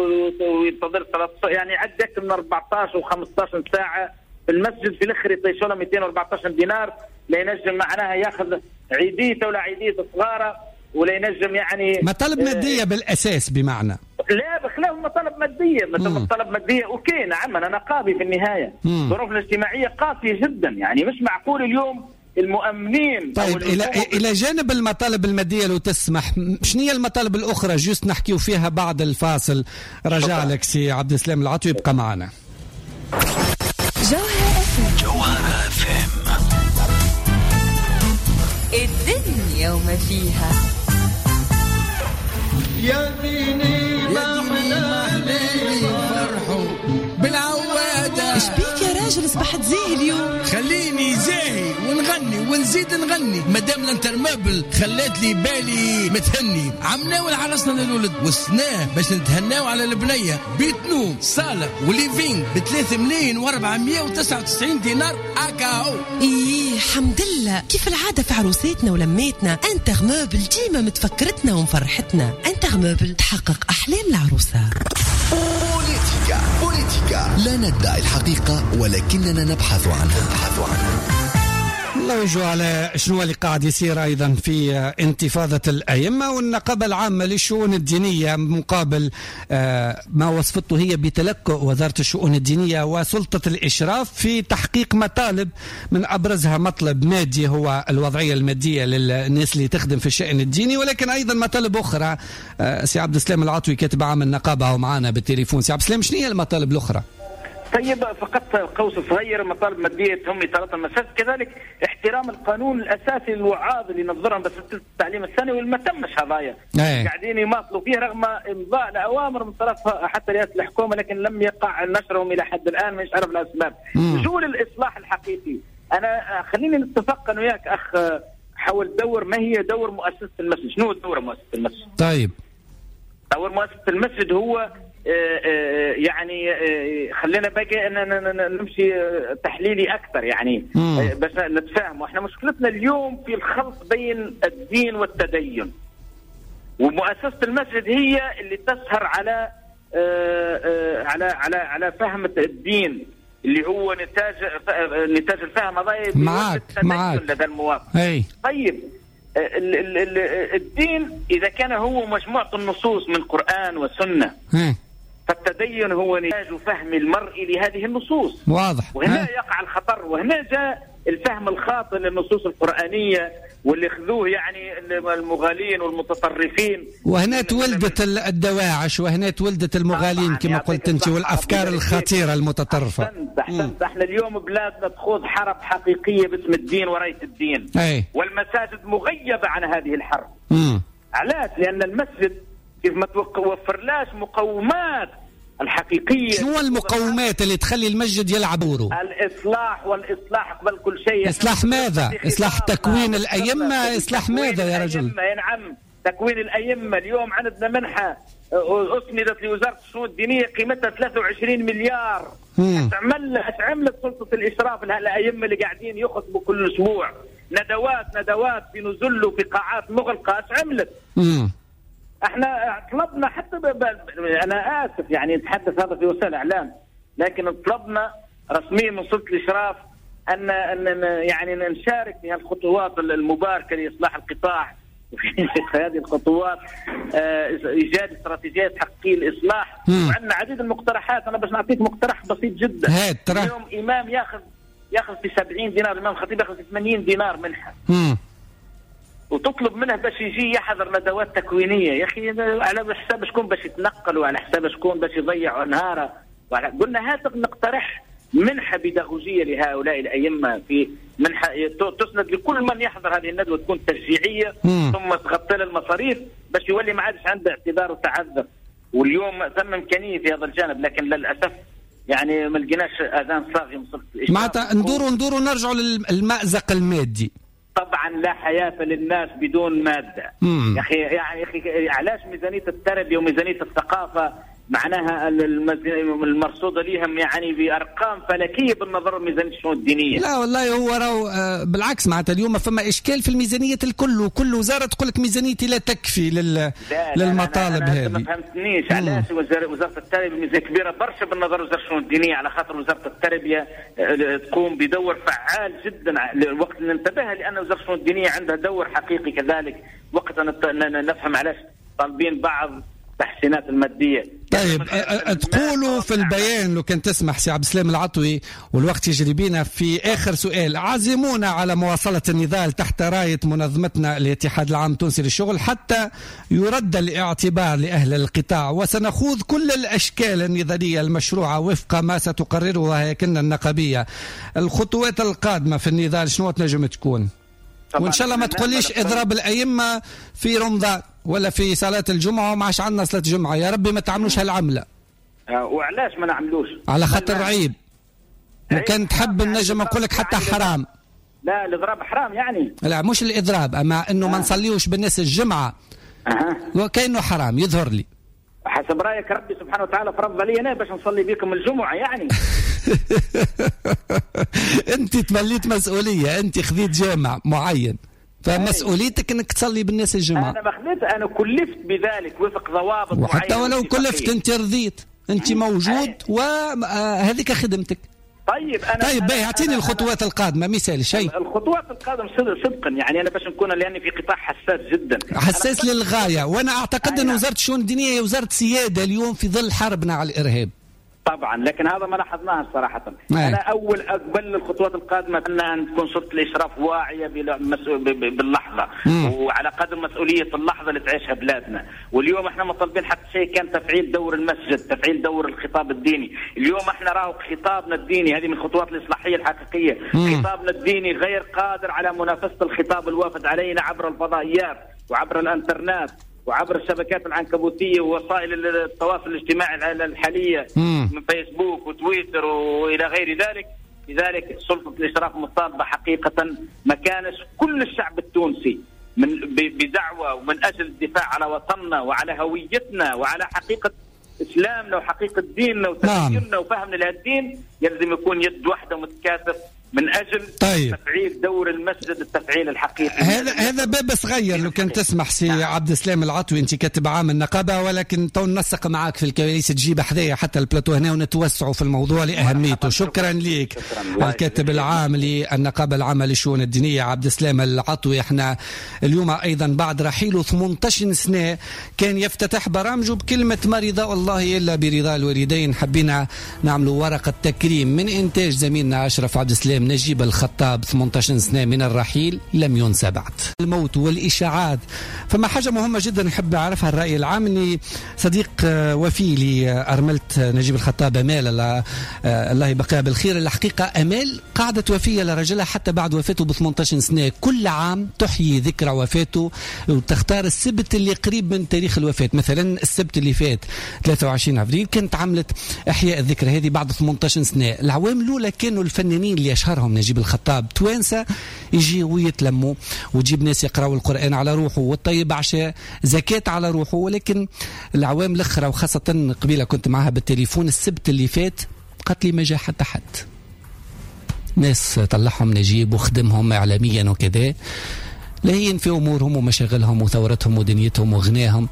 وينتظر صلاة الصبح، يعني يعدي اكثر من أربعة عشر وخمسة عشر ساعة في المسجد في الاخر يطيشوا له مئتين وأربعة عشر دينار، لا ينجم معناها ياخذ عيديته ولا عيديته صغاره، ولا ينجم يعني مطالب ماديه بالاساس بمعنى. لا بخلاف مطالب ماديه، مثلا مطالب ماديه اوكي نعم انا نقابي في النهايه، الظروف الاجتماعيه قاسيه جدا، يعني مش معقول اليوم المؤمنين. طيب الى الى جانب المطالب الماديه لو تسمح، شنو هي المطالب الاخرى جوست نحكيو فيها بعد الفاصل؟ رجع لك سي عبد السلام العطوي، يبقى معنا. جوهرة اف ام، جوهرة اف ام، الدنيا وما فيها. يا ديني ما حلالي فرحوا بالعوادة. ايش بيك يا راجل اصبحت زاهي اليوم؟ خليني زاهي ونغني نغني ونزيد نغني مدام الانترموبل خلات لي بالي متهني. عمناو العرسنا للولد والسناه باش نتهناو على البنيه بيت نوم صاله وليفينغ بثلاثة ملايين وأربعمية وتسعة وتسعين دينار أكاو. إيه حمد لله. كيف العادة في عروساتنا ولماتنا انترموبل ديما متفكرتنا ومفرحتنا. انترموبل تحقق أحلام العروسة. بوليتيكا بوليتيكا لا ندعي الحقيقة ولكننا نبحث عنها نبحث عنها. الله يجوا على شنو اللي قاعد يصير أيضا في انتفاضة الأئمة والنقابة العامة للشؤون الدينية مقابل ما وصفته هي بتلكؤ وزارة الشؤون الدينية وسلطة الإشراف في تحقيق مطالب، من أبرزها مطلب مادي هو الوضعية المادية للناس اللي تخدم في الشأن الديني، ولكن أيضا مطالب أخرى. سي عبد السلام العطوي كاتب عام النقابة ومعنا بالتليفون. سي عبد السلام شنو هي المطالب الأخرى؟ طيب فقط قوس صغير، مطالب مادية تهم إطارة المساجد، كذلك احترام القانون الأساسي للوعاظ اللي نظرهم بسلسلة التعليم الثانوي واللي ما تمش هذايا قاعدين يماطلوا فيه رغم إمضاء الأوامر من طرف حتى رئاسة الحكومة، لكن لم يقع نشرهم إلى حد الآن مش عرف الأسباب. جول الإصلاح الحقيقي، أنا خليني نتفق أنا وياك أخ حول دور ما هي دور مؤسسة المسجد. شنو دور مؤسسة المسجد؟ طيب دور مؤسسة المسجد هو يعني خلينا بقى نمشي تحليلي اكثر يعني بس نتفاهم. واحنا مشكلتنا اليوم في الخلط بين الدين والتدين، ومؤسسة المسجد هي اللي تسهر على على على على فهم الدين اللي هو نتاج نتاج الفهم هذا معاك معاك لدى المواطن. أي. طيب الدين اذا كان هو مجموعة النصوص من قرآن وسنة، هي. فالتدين هو نتاج فهم المرء لهذه النصوص. واضح. وهنا ها. يقع الخطر، وهنا جاء الفهم الخاطئ للنصوص القرآنية واللي خذوه يعني المغالين والمتطرفين، وهنا تولدت الدواعش وهنا تولدت المغالين كما قلت انت والافكار الخطيرة المتطرفة. احسنت احسنت. احنا اليوم بلادنا تخوض حرب حقيقية باسم الدين وراية الدين. أي. والمساجد مغيبة عن هذه الحرب. مم. علاش؟ لأن المسجد كيف ما توفرلاش مقومات الحقيقية. شنو المقومات اللي تخلي المسجد يلعب دوره؟ الإصلاح، والإصلاح قبل كل شيء. إصلاح ماذا؟ إصلاح تكوين الأئمة؟ إصلاح ماذا يا رجل؟ نعم تكوين الأئمة. اليوم عندنا منحة أسندت لوزارة الشؤون الدينية قيمتها ثلاثة وعشرين مليار. تعمل عملت سلطة الإشراف الأئمة اللي قاعدين يخطبوا كل أسبوع، ندوات ندوات في نزل في قاعات مغلقة. عملت احنا طلبنا حتى ب... ب... انا اسف يعني نتحدث هذا في وسائل الاعلام، لكن طلبنا رسميا من سلطه الاشراف ان ان يعني نشارك في هالخطوات المباركه لاصلاح القطاع، وفي هذه الخطوات ايجاد استراتيجيه تحقيق الاصلاح. وعندنا عديد المقترحات. انا بس نعطيك مقترح بسيط جدا. اليوم امام ياخذ ياخذ في سبعين دينار، امام خطيب ياخذ في ثمانين دينار منحه، وتطلب منه باش يجي يحضر ندوات تكوينيه. يا اخي على حساب شكون باش يتنقل، وعلى حساب شكون باش يضيعوا نهاره. قلنا هات نقترح منحه بيداغوجيه لهؤلاء الائمه، في منحه تسند لكل من يحضر هذه الندوه، تكون تشجيعيه مم. ثم تغطي له المصاريف باش يولي ما عادش عنده اعتذار وتعذر. واليوم ثم امكانيه في هذا الجانب، لكن للاسف يعني ما لقيناش اذان صاغي من سلطه الاشراف. معناتها ندوروا ندوروا نرجعوا للمأزق المادي. طبعا لا حياة للناس بدون مادة. مم. يا أخي يعني أخي علاش ميزانية التربية وميزانية الثقافة معناها المرصودة ليهم يعني بأرقام فلكية بالنظر لميزانية الشؤون الدينية؟ لا والله هو راهو بالعكس. معناتها اليوم فما إشكال في الميزانية الكل، وكل وزارة تقول لك ميزانيتي لا تكفي لل... لا للمطالب لا هذه. ما فهمتنيش علاش وزارة التربية ميزانية كبيرة برشا بالنظر لوزارة الشؤون الدينية، على خاطر وزارة التربية تقوم بدور فعال جدا الوقت اللي ننتبه، لأن وزارة الشؤون الدينية عندها دور حقيقي كذلك. وقت نفهم علاش طالبين بعض التحسينات المادية. طيب تقولوا في البيان لو كان تسمح سي عبد السلام العطوي والوقت يجري بينا، في آخر سؤال، عازمونا على مواصلة النضال تحت راية منظمتنا الاتحاد العام التونسي للشغل حتى يرد الاعتبار لأهل القطاع، وسنخوض كل الأشكال النضالية المشروعة وفق ما ستقررها هيئتنا النقابية. الخطوات القادمة في النضال شنو تنجم تكون؟ وإن شاء الله ما تقوليش إضراب الأئمة في رمضان ولا في صلاة الجمعة وما عادش عندنا صلاة الجمعة، يا ربي ما تعملوش هالعملة. وعلاش ما نعملوش؟ على خاطر عيب، وكان تحب النجم نقول لك حتى حرام. لا الاضراب حرام يعني. لا مش الاضراب، اما انه آه. ما نصليوش بالناس الجمعه أه. وكأنه حرام يظهر لي. حسب رايك ربي سبحانه وتعالى فرض علي انا باش نصلي بكم الجمعه يعني. انت تمليت مسؤوليه، انت خذيت جامع معين فمسؤوليتك انك تصلي بالناس الجمعه. انا ما خذيت، انا كلفت بذلك وفق ضوابط معينه، وحتى ولو كلفت انت رضيت، انت موجود وهذيك خدمتك. طيب انا طيب باهي اعطيني الخطوات القادمه مثال شيء. الخطوات القادمه صدقا يعني انا باش نكون لاني في قطاع حساس جدا، حساس للغايه، وانا اعتقد ان وزاره الشؤون الدينيه هي وزاره سياده اليوم في ظل حربنا على الارهاب. طبعا لكن هذا ما لاحظناه صراحه. أي. انا اول قبل الخطوات القادمه ان تكون سلطه الاشراف واعيه باللحظه مم. وعلى قدر مسؤوليه اللحظه اللي تعيشها بلادنا. واليوم احنا مطالبين حتى شيء كان تفعيل دور المسجد، تفعيل دور الخطاب الديني. اليوم احنا راهو خطابنا الديني، هذه من الخطوات الاصلاحيه الحقيقيه. مم. خطابنا الديني غير قادر على منافسه الخطاب الوافد علينا عبر الفضائيات وعبر الانترنت وعبر الشبكات العنكبوتية ووسائل التواصل الاجتماعي الحالية مم. من فيسبوك وتويتر وإلى غير ذلك. لذلك سلطة الإشراف مطالبة حقيقة مكانش كل الشعب التونسي من بدعوة ومن أجل الدفاع على وطننا وعلى هويتنا وعلى حقيقة إسلامنا وحقيقة ديننا وتفكيرنا وفهمنا لهالدين، يلزم يكون يد واحدة متكاتف من اجل طيب. تفعيل دور المسجد التفعيل الحقيقي. هذا هذا باب صغير لو كان تسمح سي نعم. عبد السلام العطوي، انت كاتب عام النقابه، ولكن تو ننسق معاك في الكواليس تجيب حذايا حتى البلاتو هنا ونتوسعوا في الموضوع لاهميته. شكرا ليك الكاتب العام للنقابه العامه للشؤون الدينيه عبد السلام العطوي. احنا اليوم ايضا بعد رحيله ثمانية عشر سنه كان يفتتح برامجه بكلمه ما رضا والله الا برضا الوالدين. حبينا نعملوا ورقه تكريم من انتاج زميلنا اشرف عبد السلام نجيب الخطاب. ثمانية عشر سنة من الرحيل لم ينسى بعد. الموت والإشاعات، فما حاجة مهمة جدا نحب أعرفها الرأي العام. أني صديق وفي لأرملة نجيب الخطاب أمال الله, الله يبقيها بالخير. الحقيقة أمال قاعدة وفية لرجلها حتى بعد وفاته ب ثمانية عشر سنة، كل عام تحيي ذكرى وفاته وتختار السبت اللي قريب من تاريخ الوفاة. مثلا السبت اللي فات ثلاثة وعشرين أبريل كانت عملت إحياء الذكرى هذه بعد ثمانية عشر سنة. العوام الأولى كانوا الفنانين اللي أشهر نجيب الخطاب توانسة يجيوا ويتلموا وتجيب ناس يقرأوا القرآن على روحه والطيب عشاء زكاة على روحه. ولكن العوام الأخرى وخاصة قبيلة كنت معها بالتليفون السبت اللي فات قالت لي ما جاء حتى حد، ناس طلعهم نجيب وخدمهم إعلاميا وكذا، لاهين في أمورهم ومشاغلهم وثورتهم ودنيتهم وغناهم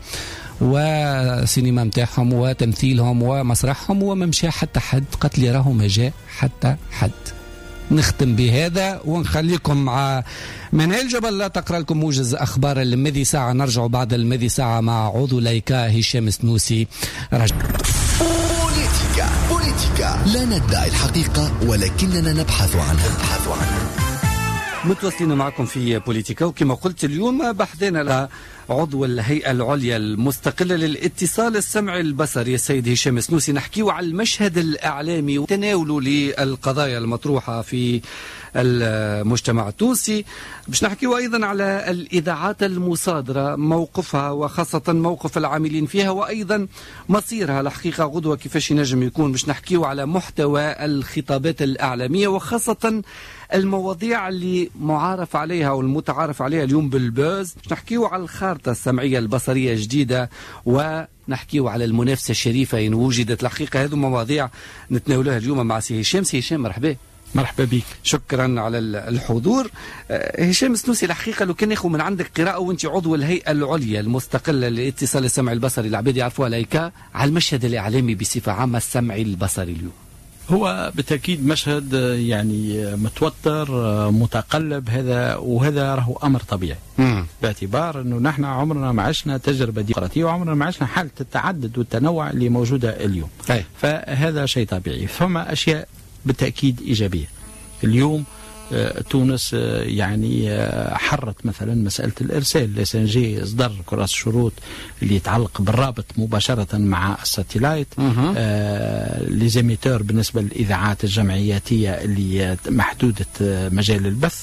وسينما متاعهم وتمثيلهم ومسرحهم وما مشى حتى حد. قالت لي راهو ما جاء حتى حد. نختم بهذا ونخليكم مع منال جبل لا تقرأ لكم موجز أخبار المذي ساعة. نرجع بعد المذي ساعة مع عضو لايكا هشام سنوسي. رجع. بوليتيكا بوليتيكا لا ندعي الحقيقة ولكننا نبحث عنها نبحث عنها متواصلين معكم في بوليتيكا، وكما قلت اليوم بحثنا عضو الهيئة العليا المستقلة للاتصال السمعي البصري السيد هشام سنوسي. نحكيه على المشهد الإعلامي وتناوله للقضايا المطروحة في المجتمع التونسي. باش نحكيه أيضا على الإذاعات المصادرة، موقفها وخاصة موقف العاملين فيها وأيضا مصيرها الحقيقة غدوة كيفاش ينجم يكون. باش نحكيه على محتوى الخطابات الإعلامية وخاصة المواضيع اللي معارف عليها والمتعارف عليها اليوم بالبوز. باش نحكيه على الخارطة السمعية البصرية الجديدة ونحكيه على المنافسة الشريفة إن وجدت. الحقيقة هذه مواضيع نتناولها اليوم مع سي هشام. سي هشام مرحبا. مرحبا بك. شكرا على الحضور. هشام سنوسي، الحقيقة لو كان ناخذ من عندك قراءة وانت عضو الهيئة العليا المستقلة للاتصال السمعي البصري العباد يعرفوها لايكا على المشهد الإعلامي بصفة عامة السمعي البصري اليوم. هو بالتأكيد مشهد يعني متوتر متقلب، هذا وهذا راهو أمر طبيعي مم. باعتبار أنه نحن عمرنا ما عشنا تجربة ديمقراطية وعمرنا ما عشنا حالة التعدد والتنوع اللي موجودة اليوم. أي. فهذا شيء طبيعي. ثم أشياء بالتأكيد إيجابية. اليوم تونس يعني حرت مثلا مسألة الإرسال لسنجي إصدار كراس الشروط اللي يتعلق بالرابط مباشرة مع الساتلايت آه لزيميتور بالنسبة للإذاعات الجمعياتية اللي محدودة مجال البث.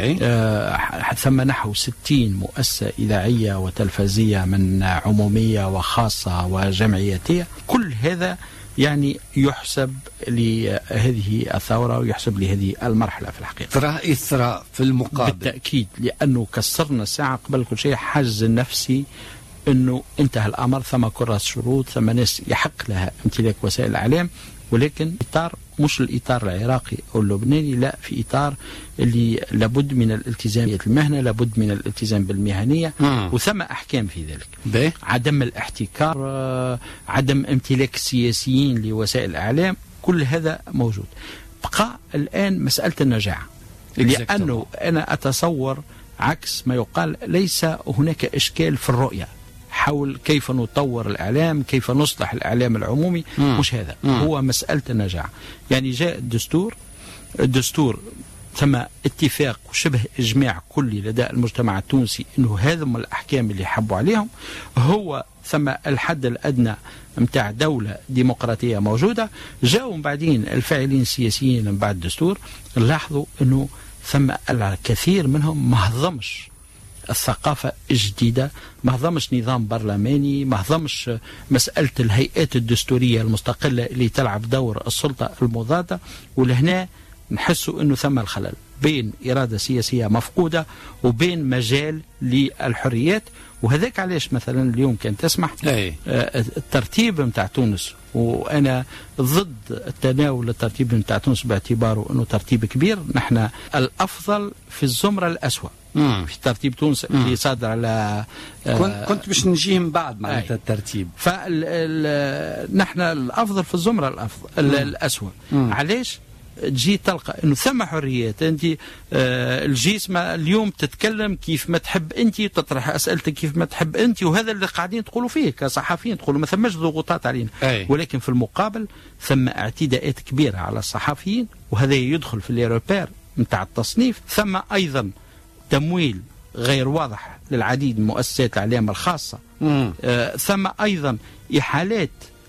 آه ثم نحو ستين مؤسسة إذاعية وتلفزية من عمومية وخاصة وجمعياتية. كل هذا يعني يحسب لهذه الثورة ويحسب لهذه المرحلة في الحقيقة. ترى إثراء في المقابل بالتأكيد، لأنه كسرنا الساعة قبل كل شيء حجز النفسي أنه انتهى الأمر، ثم كرة شروط، ثم ناس يحق لها امتلاك وسائل الإعلام، ولكن إطار مش الإطار العراقي أو اللبناني، لا، في إطار اللي لابد من الالتزام بالمهنة، لابد من الالتزام بالمهنية، مم. وثم أحكام في ذلك. بيه؟ عدم الاحتكار، عدم امتلاك السياسيين لوسائل الإعلام، كل هذا موجود. بقى الآن مسألة النجاعة، لأنه أنا أتصور عكس ما يقال ليس هناك إشكال في الرؤية حول كيف نطور الإعلام، كيف نصلح الإعلام العمومي، مم. مش هذا، مم. هو مسألة النجاعة. يعني جاء الدستور الدستور ثم اتفاق وشبه إجماع كلي لدى المجتمع التونسي أنه هذا من الأحكام اللي حبوا عليهم، هو ثم الحد الأدنى متاع دولة ديمقراطية موجودة. جاءوا بعدين الفاعلين السياسيين من بعد الدستور لاحظوا أنه ثم الكثير منهم ما هضمش الثقافة الجديدة، ما هضمش نظام برلماني، ما هضمش مسألة الهيئات الدستورية المستقلة اللي تلعب دور السلطة المضادة. ولهنا نحسوا أنه ثم الخلل بين إرادة سياسية مفقودة وبين مجال للحريات. وهذاك علاش مثلا اليوم كان تسمح أي. الترتيب متاع تونس، وأنا ضد التناول الترتيب متاع تونس باعتباره أنه ترتيب كبير، نحن الأفضل في الزمرة الأسوأ مم. في ترتيب تونس مم. اللي صادر على كنت, كنت باش نجيه من بعد معناتها الترتيب. فنحن الأفضل في الزمرة الأفضل الأسوأ. مم. علاش؟ تجي تلقى انه ثم حريات، انت آه الجسم اليوم تتكلم كيف ما تحب انت، تطرح اسئلتك كيف ما تحب انت، وهذا اللي قاعدين تقولوا فيه كصحفيين، تقولوا ما ثماش ضغوطات علينا. أي. ولكن في المقابل ثم اعتداءات كبيره على الصحفيين، وهذا يدخل في الريبير نتاع التصنيف. ثم ايضا تمويل غير واضح للعديد من مؤسسات الاعلام الخاصه. آه ثم ايضا احالات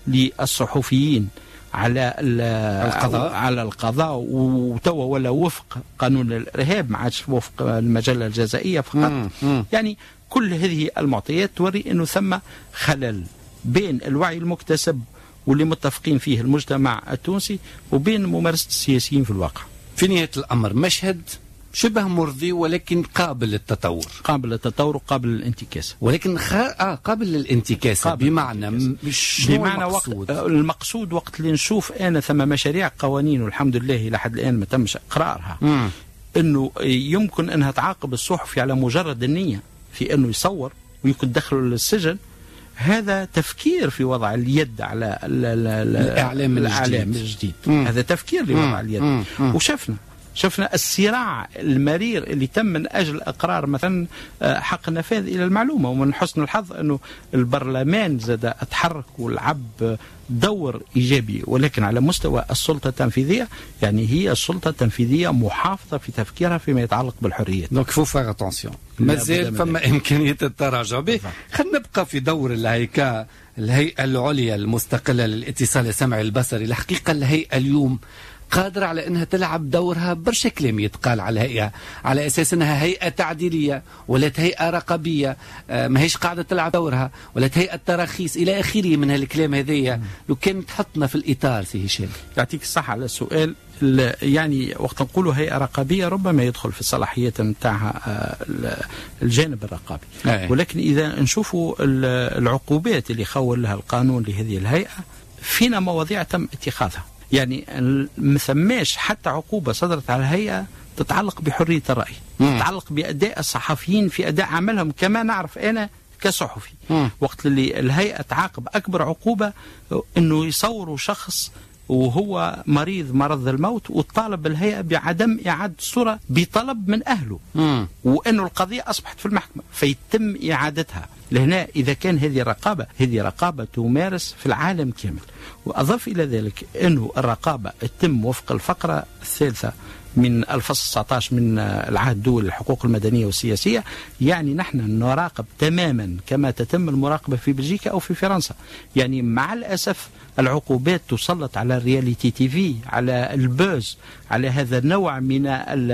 للصحفيين على القضاء على القضاء وتوا ولا وفق قانون الارهاب، ما عادش وفق المجله الجزائيه فقط. مم. مم. يعني كل هذه المعطيات توري انه ثم خلل بين الوعي المكتسب واللي متفقين فيه المجتمع التونسي وبين ممارسه السياسيين في الواقع. في نهايه الامر مشهد شبه مرضي ولكن قابل للتطور، قابل للتطور وقابل للانتكاس، ولكن خ... آه قابل للانتكاس قابل بمعنى مش بمعنى المقصود. وقت المقصود وقت اللي نشوف انا ثم مشاريع قوانين والحمد لله لحد الان ما تمش اقرارها، مم. انه يمكن انها تعاقب الصحفي على مجرد النيه في انه يصور ويمكن تدخله للسجن. هذا تفكير في وضع اليد على ال ال ال الاعلام الجديد, الجديد. هذا تفكير لوضع اليد. مم. مم. وشفنا شفنا الصراع المرير اللي تم من أجل إقرار مثلا حق النفاذ إلى المعلومة. ومن حسن الحظ أنه البرلمان زاد أتحرك ولعب دور إيجابي، ولكن على مستوى السلطة التنفيذية يعني هي السلطة التنفيذية محافظة في تفكيرها فيما يتعلق بالحريات. دونك فو فاغ اتونسيون، مازال فما إمكانية التراجع به. خلينا نبقى في دور الهيكا الهيئة العليا المستقلة للاتصال السمعي البصري. الحقيقة الهيئة اليوم قادرة على أنها تلعب دورها. برشا كلام يتقال على الهيئة على أساس أنها هيئة تعديلية ولات هيئة رقابية، آه ما هيش قاعدة تلعب دورها، ولات هيئة تراخيص إلى آخره من هالكلام هذية. لو كان تحطنا في الإطار سي هشام. يعطيك الصحة على السؤال. يعني وقت نقولوا هيئة رقابية ربما يدخل في الصلاحيات نتاعها الجانب الرقابي، أي. ولكن إذا نشوفوا العقوبات اللي خول لها القانون لهذه الهيئة فينا مواضيع تم اتخاذها. يعني ما ثماش حتى عقوبة صدرت على الهيئة تتعلق بحرية الرأي، مم. تتعلق بأداء الصحفيين في أداء عملهم كما نعرف أنا كصحفي. مم. وقت اللي الهيئة تعاقب أكبر عقوبة أنه يصوروا شخص وهو مريض مرض الموت وطالب بالهيئة بعدم إعادة الصورة بطلب من أهله، مم. وأنه القضية أصبحت في المحكمة فيتم إعادتها. لهنا إذا كان هذه الرقابة هذه رقابة تمارس في العالم كامل. وأضف إلى ذلك أنه الرقابة تتم وفق الفقرة الثالثة من الفصل تسعة عشر من العهد الدولي للحقوق المدنية والسياسية. يعني نحن نراقب تماما كما تتم المراقبة في بلجيكا أو في فرنسا. يعني مع الأسف العقوبات تسلط على الرياليتي تي في، على البوز، على هذا النوع من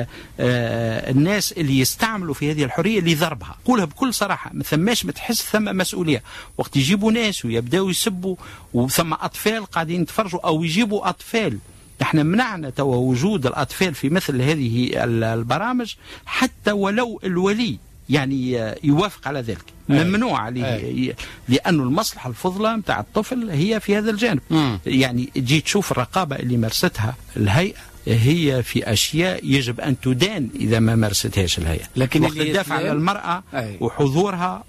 الناس اللي يستعملوا في هذه الحرية لضربها. قولها بكل صراحة، ما ثماش ما تحس ثم مسؤولية وقت يجيبوا ناس ويبدأوا يسبوا وثم أطفال قاعدين يتفرجوا أو يجيبوا أطفال. احنا منعنا توا وجود الأطفال في مثل هذه البرامج حتى ولو الولي يعني يوافق على ذلك. ممنوع عليه لأن المصلحة الفضلى متاع الطفل هي في هذا الجانب. م. يعني جيت تشوف الرقابة اللي مارستها الهيئة هي في أشياء يجب أن تدان إذا ما مارستهاش الهيئة. لكن وقت الدفع على المرأة أي. وحضورها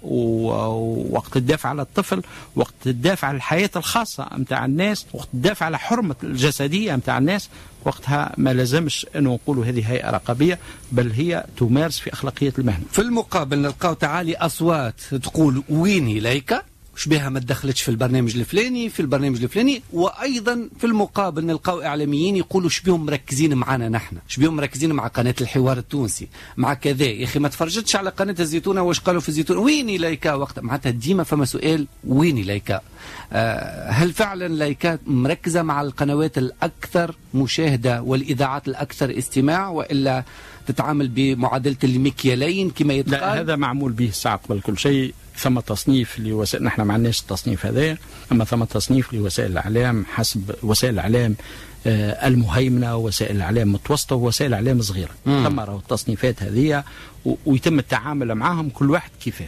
ووقت الدفع على الطفل، وقت الدفع على الحياة الخاصة متاع الناس، وقت الدفع على حرمة الجسدية متاع الناس، وقتها ما لازمش أنه نقولوا هذه هيئة رقابية، بل هي تمارس في أخلاقية المهنة. في المقابل نلقاو تعالي أصوات تقول ويني ليك شبيها ما تدخلتش في البرنامج الفلاني في البرنامج الفلاني، وايضا في المقابل نلقاو اعلاميين يقولوا شبيهم مركزين معنا نحن، شبيهم مركزين مع قناه الحوار التونسي مع كذا. يا اخي ما تفرجتش على قناه الزيتونه واش قالوا في الزيتونه ويني لايكا وقت معناتها ديما فما سؤال ويني لايكا. آه هل فعلا لايكا مركزه مع القنوات الاكثر مشاهده والاذاعات الاكثر استماع، والا تتعامل بمعادله المكيالين كما يتقال؟ لا، هذا معمول به ساعة قبل كل شيء. ثم تصنيف لوسائل، نحن ما عندناش التصنيف هذا، اما ثم تصنيف لوسائل الاعلام حسب وسائل الاعلام آه المهيمنه، وسائل الاعلام متوسطه، ووسائل الاعلام صغيره. ثم راهو التصنيفات هذه ويتم التعامل معهم كل واحد كيفاه.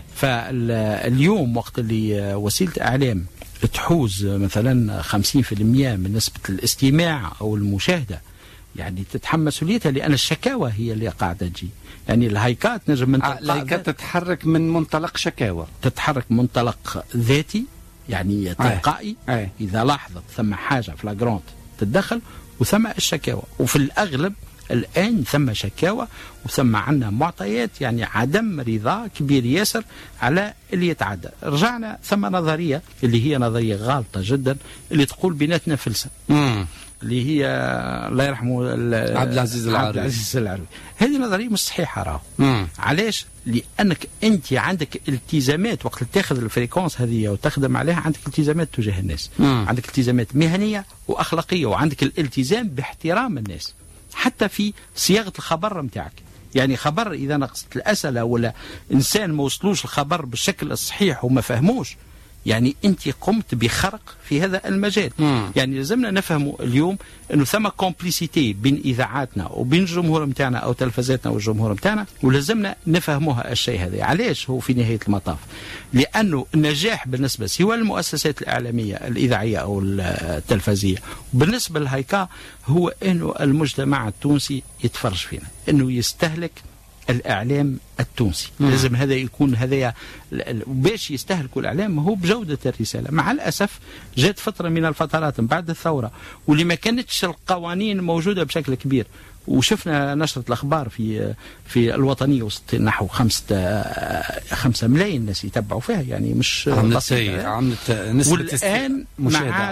فاليوم وقت اللي وسيله اعلام تحوز مثلا خمسين بالمئة من نسبه الاستماع او المشاهده، يعني تتحمل مسؤوليتها، لان الشكاوى هي اللي قاعده تجي. يعني الهيكات نجم من الهيكات تتحرك من منطلق شكاوى، تتحرك منطلق ذاتي يعني تلقائي. أي. أي. إذا لاحظت ثم حاجة فلاغرونت تتدخل، وثم الشكاوى. وفي الأغلب الآن ثم شكاوى وثم عندنا معطيات يعني عدم رضا كبير ياسر على اللي يتعدى. رجعنا ثم نظرية اللي هي نظرية غالطة جدا اللي تقول بيناتنا فلسة. مم. اللي هي الله يرحمه عبد العزيز العربي. عبد العزيز العربي. هذه نظريه مش صحيحه راهو. علاش؟ لانك انت عندك التزامات وقت تاخذ الفريكونس هذه وتخدم عليها، عندك التزامات تجاه الناس. مم. عندك التزامات مهنيه واخلاقيه، وعندك الالتزام باحترام الناس حتى في صياغه الخبر نتاعك. يعني خبر اذا نقصت الاسئله ولا انسان ما وصلوش الخبر بالشكل الصحيح وما فهموش، يعني انت قمت بخرق في هذا المجال. مم. يعني لازمنا نفهموا اليوم انه ثم كومبليسيتي بين اذاعاتنا وبين الجمهور نتاعنا او تلفزاتنا والجمهور نتاعنا، ولازمنا نفهموها الشيء هذا. علاش هو في نهايه المطاف؟ لانه النجاح بالنسبه سواء المؤسسات الاعلاميه الاذاعيه او التلفزيه وبالنسبه للهيكا هو انه المجتمع التونسي يتفرج فينا، انه يستهلك الإعلام التونسي. مم. لازم هذا يكون هذا باش يستهلكوا الإعلام هو بجودة الرسالة. مع الأسف جات فترة من الفترات بعد الثورة واللي ما كانتش القوانين موجودة بشكل كبير، وشفنا نشرة الأخبار في في الوطنية وسط نحو خمسة خمسة ملايين الناس يتبعوا فيها، يعني مش عملت عملت نسبة. والآن مع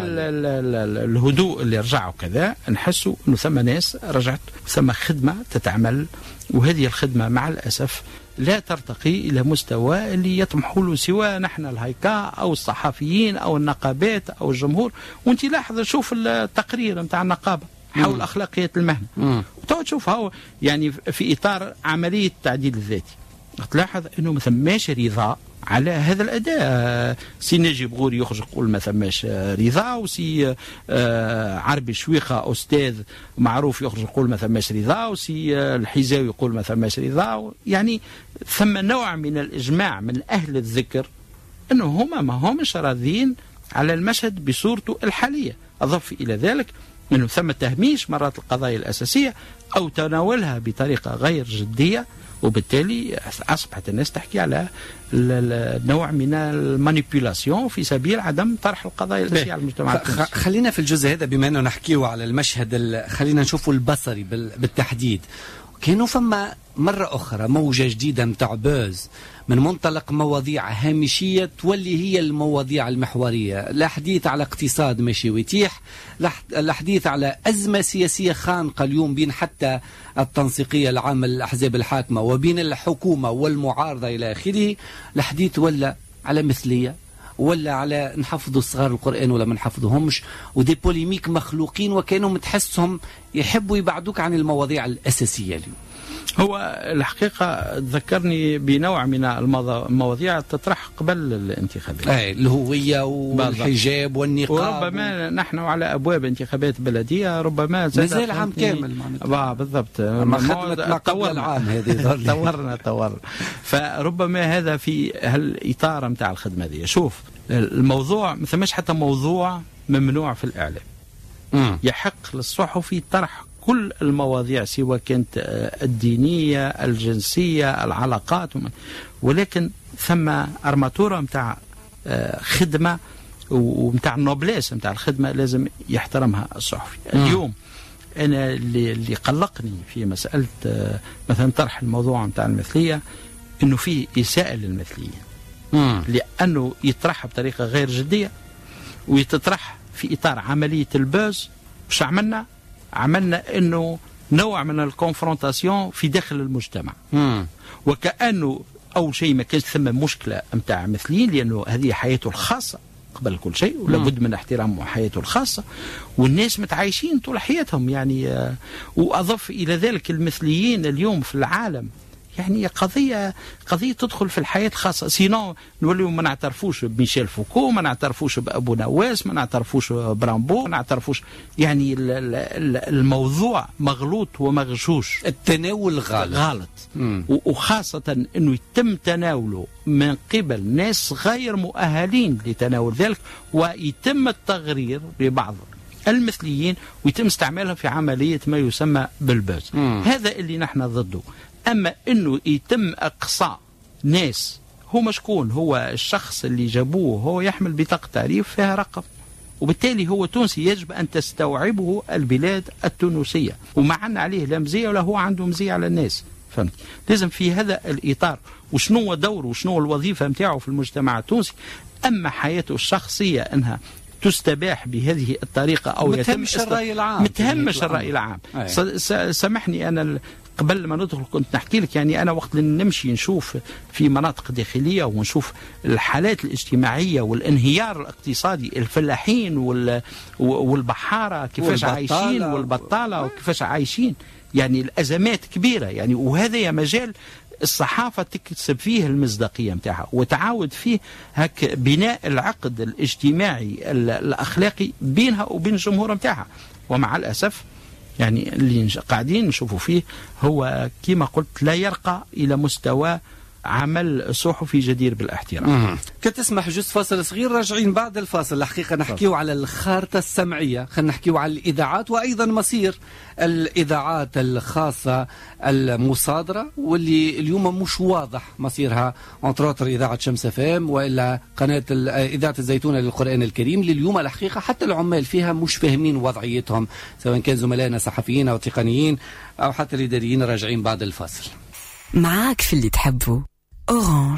الهدوء اللي رجعوا كذا نحسوا إنه ثم ناس رجعت، ثم خدمة تتعمل، وهذه الخدمة مع الأسف لا ترتقي إلى مستوى اللي يطمح له سواء نحن الهيكا أو الصحفيين أو النقابات أو الجمهور. وانت لاحظ شوف التقرير متاع النقابة حول أخلاقية المهنة، وتقعد تشوف هو يعني في إطار عملية التعديل الذاتي تلاحظ أنه ما ثماش رضا على هذا الأداء. سي نجيب غوري يخرج يقول ما ثماش رضا، وسي آه عربي شويخة أستاذ معروف يخرج يقول ما ثماش رضا، وسي آه الحزاوي يقول ما ثماش رضا. يعني ثم نوع من الإجماع من أهل الذكر أنه هما ما همش راضين على المشهد بصورته الحالية. أضف إلى ذلك أنه ثم تهميش مرات القضايا الأساسية أو تناولها بطريقة غير جدية، وبالتالي أصبحت الناس تحكي على نوع من المانيبيولاسيون في سبيل عدم طرح القضايا الأساسية على المجتمع. خلينا في الجزء هذا بما أنه نحكيه على المشهد، خلينا نشوفه البصري بالتحديد. كانوا فما مرة أخرى موجة جديدة متاع بوز من منطلق مواضيع هامشية تولي هي المواضيع المحورية، لا حديث على اقتصاد ماشي ويتيح، لا حديث على أزمة سياسية خانقة اليوم بين حتى التنسيقية العامة للأحزاب الحاكمة وبين الحكومة والمعارضة إلى آخره، لا حديث ولا على مثلية ولا على نحفظوا صغار القرآن ولا ما نحفظوهمش، ودي بوليميك مخلوقين وكانوا متحسهم يحبوا يبعدوك عن المواضيع الأساسية اليوم. هو الحقيقة ذكرني بنوع من المواضيع تطرح قبل الانتخابات، أي الهوية والحجاب والنقاب، وربما نحن على أبواب انتخابات بلدية ربما مازال عام كامل آه بالضبط ما خدمت ما قبل العام هذه طورنا طورنا فربما هذا في هالإطار متاع الخدمة دي. شوف الموضوع ما ثماش حتى موضوع ممنوع في الإعلام، م. يحق للصحفي طرح كل المواضيع سواء كانت الدينية الجنسية العلاقات، ولكن ثم أرماتورة متاع خدمة ومتاع النوبليس متاع الخدمة لازم يحترمها الصحفي. اليوم أنا اللي قلقني في مسألة مثلا طرح الموضوع متاع المثلية إنه فيه إساءة للمثليين، لأنه يطرح بطريقة غير جدية ويتطرح في إطار عملية البوز. وش عملنا؟ عملنا انه نوع من الكونفرونتاسيون في داخل المجتمع، مم. وكأنه اول شيء ما كانش ثم مشكله نتاع مثليين، لانه هذه حياته الخاصه قبل كل شيء ولا بد من احترام حياته الخاصه، والناس متعايشين طول حياتهم يعني. آه واضف الى ذلك المثليين اليوم في العالم يعني قضية قضية تدخل في الحياة الخاصة، سينو نوليو ما نعترفوش بميشيل فوكو، ما نعترفوش بأبو نواس، ما نعترفوش برامبو، ما نعترفوش يعني الموضوع مغلوط ومغشوش، التناول غلط غلط وخاصة أنه يتم تناوله من قبل ناس غير مؤهلين لتناول ذلك، ويتم التغرير ببعض المثليين ويتم استعمالهم في عملية ما يسمى بالبوز. هذا اللي نحن ضده. أما أنه يتم إقصاء ناس، هو شكون؟ هو الشخص اللي جابوه هو يحمل بطاقة تعريف فيها رقم، وبالتالي هو تونسي، يجب أن تستوعبه البلاد التونسية، وما عنا عليه لا مزية ولا هو عنده مزية على الناس، فهمت؟ لازم في هذا الإطار وشنو دوره وشنو الوظيفة متاعه في المجتمع التونسي. أما حياته الشخصية أنها تستباح بهذه الطريقة أو متهمش الرأي العام، متهمش الرأي العام. سامحني أنا قبل ما ندخل كنت نحكي لك يعني أنا وقت نمشي نشوف في مناطق داخلية ونشوف الحالات الاجتماعية والانهيار الاقتصادي، الفلاحين والبحارة كيفاش عايشين والبطالة وكيفاش عايشين، يعني الأزمات كبيرة يعني. وهذا مجال الصحافة تكسب فيه المصداقية متاعها وتعاود فيه هك بناء العقد الاجتماعي الأخلاقي بينها وبين الجمهور متاعها. ومع الأسف يعني اللي قاعدين نشوفوا فيه هو كما قلت لا يرقى إلى مستوى عمل صحفي جدير بالاحترام. كتسمح جزء فاصل صغير، راجعين بعد الفاصل. الحقيقة نحكيو على الخارطة السمعية، خلينا نحكيو على الإذاعات وأيضا مصير الإذاعات الخاصة المصادرة واللي اليوم مش واضح مصيرها، انطراطر إذاعة شمس فام وإلا قناة إذاعة الزيتونة للقرآن الكريم، اللي اليوم الحقيقة حتى العمال فيها مش فاهمين وضعيتهم، سواء كان زملائنا صحفيين أو تقنيين أو حتى الإداريين. راجعين بعد الفاصل. معاك في اللي تحبه أورانج.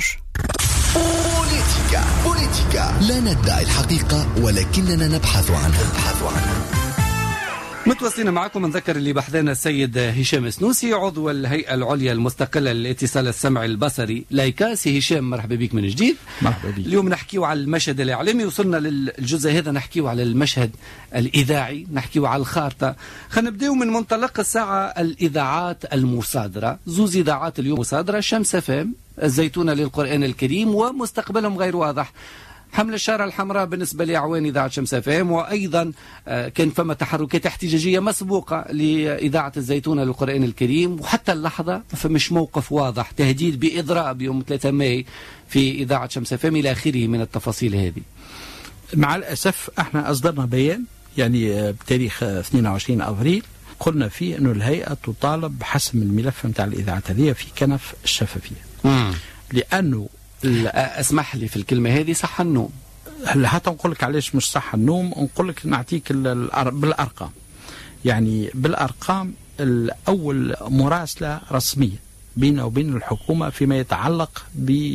بوليتيكا بوليتيكا، لا ندعي الحقيقة ولكننا نبحث عنها نبحث عنها. متواصلين معكم. نذكر اللي بحثنا السيد هشام سنوسي عضو الهيئة العليا المستقلة للاتصال السمعي البصري لايكا. سي هشام مرحبا بك من جديد. مرحبا بك. اليوم نحكيو على المشهد الإعلامي، وصلنا للجزء هذا نحكيو على المشهد الإذاعي، نحكيو على الخارطة. خلينا نبداو من منطلق الساعة الإذاعات المصادرة. زوز إذاعات اليوم مصادرة، شمس فام، الزيتونة للقرآن الكريم، ومستقبلهم غير واضح. حمل الشارع الحمراء بالنسبة لأعوان إذاعة شمس فام، وأيضا كان فما تحركات احتجاجية مسبوقة لإذاعة الزيتونة للقرآن الكريم، وحتى اللحظة فمش موقف واضح، تهديد بإضراب يوم ثلاثة ماي في إذاعة شمس فام إلى آخره من التفاصيل هذه. مع الأسف احنا أصدرنا بيان يعني بتاريخ اثنين وعشرين أبريل قلنا فيه أنه الهيئة تطالب بحسم الملف متاع الإذاعات هذه في كنف الشفافية. مم. لأنه اسمح لي في الكلمة هذه صح النوم. حتى نقول لك علاش مش صح النوم، نقول لك نعطيك بالأرقام. يعني بالأرقام الأول مراسلة رسمية بيننا وبين الحكومة فيما يتعلق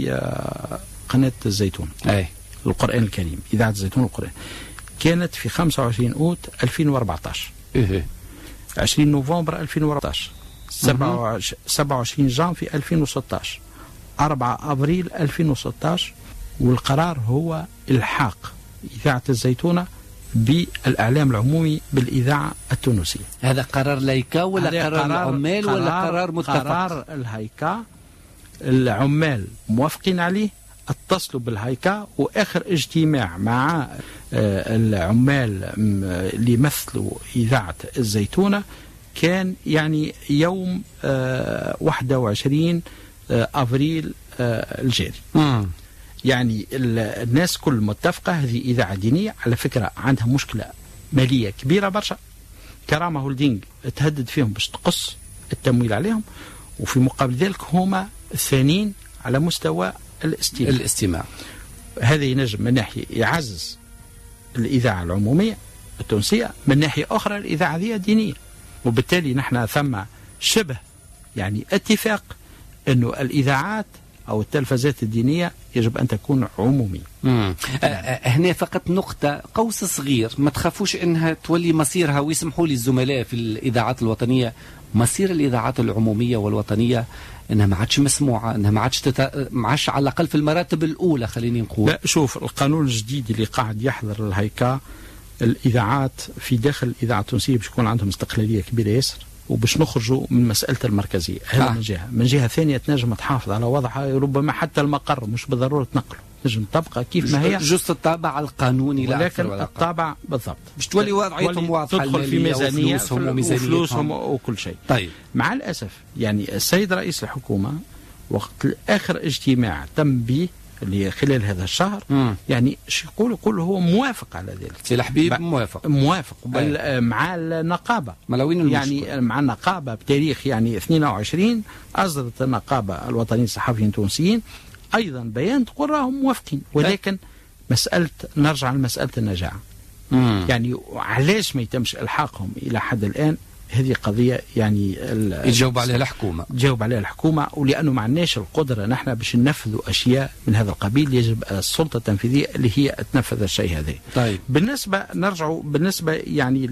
بقناة الزيتون أي. القرآن الكريم، إذاعة الزيتون القرآن، كانت في خمسة وعشرين أوت ألفين وأربعة عشر، إيه. عشرين نوفمبر ألفين وأربعة عشر، سبعة وعشرين جانفي ألفين وستة عشر، أربعة أبريل ألفين وستة عشر. والقرار هو إلحاق إذاعة الزيتونة بالإعلام العمومي بالإذاعة التونسية. هذا قرار لايكا ولا قرار, قرار العمال قرار ولا قرار متفق؟ قرار الهيكا، العمال موافقين عليه، اتصلوا بالهيكا، وآخر اجتماع مع العمال اللي يمثلوا إذاعة الزيتونة كان يعني يوم واحد وعشرين أبريل الجاري. م. يعني الناس كل متفقة هذه إذاعة دينية. على فكرة عندها مشكلة مالية كبيرة برشا، كرامة هولدينج تهدد فيهم باش تقص التمويل عليهم، وفي مقابل ذلك هما الثانيين على مستوى الاستماع. الاستماع هذا ينجم من ناحية يعزز الإذاعة العمومية التونسية، من ناحية أخرى الإذاعة ذي دينية، وبالتالي نحن ثم شبه يعني اتفاق أنه الإذاعات أو التلفزات الدينية يجب أن تكون عمومية. أه هنا فقط نقطة، قوس صغير، ما تخافوش أنها تولي مصيرها، ويسمحوا لي الزملاء في الإذاعات الوطنية، مصير الإذاعات العمومية والوطنية أنها ما عادش مسموعة، أنها ما عادش تت... ما عادش على الأقل في المراتب الأولى. خليني نقول لا، شوف القانون الجديد اللي قاعد يحضر الهيكا، الإذاعات في داخل الإذاعة التونسية باش يكون عندهم استقلالية كبيرة ياسر، وباش نخرجوا من مسألة المركزية. هذا آه. من جهة. من جهة ثانية تنجم تحافظ على وضعها، ربما حتى المقر مش بالضرورة تنقله، تنجم تبقى كيف ما هي، جست الطابع القانوني، لا ولكن الطابع بالضبط باش تولي وضعيتهم واضحة، تدخل في ميزانية وفلوسهم وكل شيء. طيب مع الأسف يعني السيد رئيس الحكومة وقت آخر اجتماع تم به اللي خلال هذا الشهر مم. يعني شو يقول يقول هو موافق على ذلك. سي الحبيب موافق موافق بل مع النقابة، يعني مع النقابة بتاريخ يعني اثنين وعشرين أصدرت النقابة الوطنية الصحفيين التونسيين أيضا بيان تقول راهم موافقين، ولكن مسألة نرجع لمسألة النجاعة. مم. يعني علاش ما يتمش إلحاقهم إلى حد الآن؟ هذه قضية يعني يجاوب عليها الحكومة، تجاوب عليها الحكومة، ولأنه ما عندناش القدرة نحن باش ننفذوا أشياء من هذا القبيل، يجب السلطة التنفيذية اللي هي تنفذ الشيء هذا. طيب بالنسبة نرجعوا بالنسبة يعني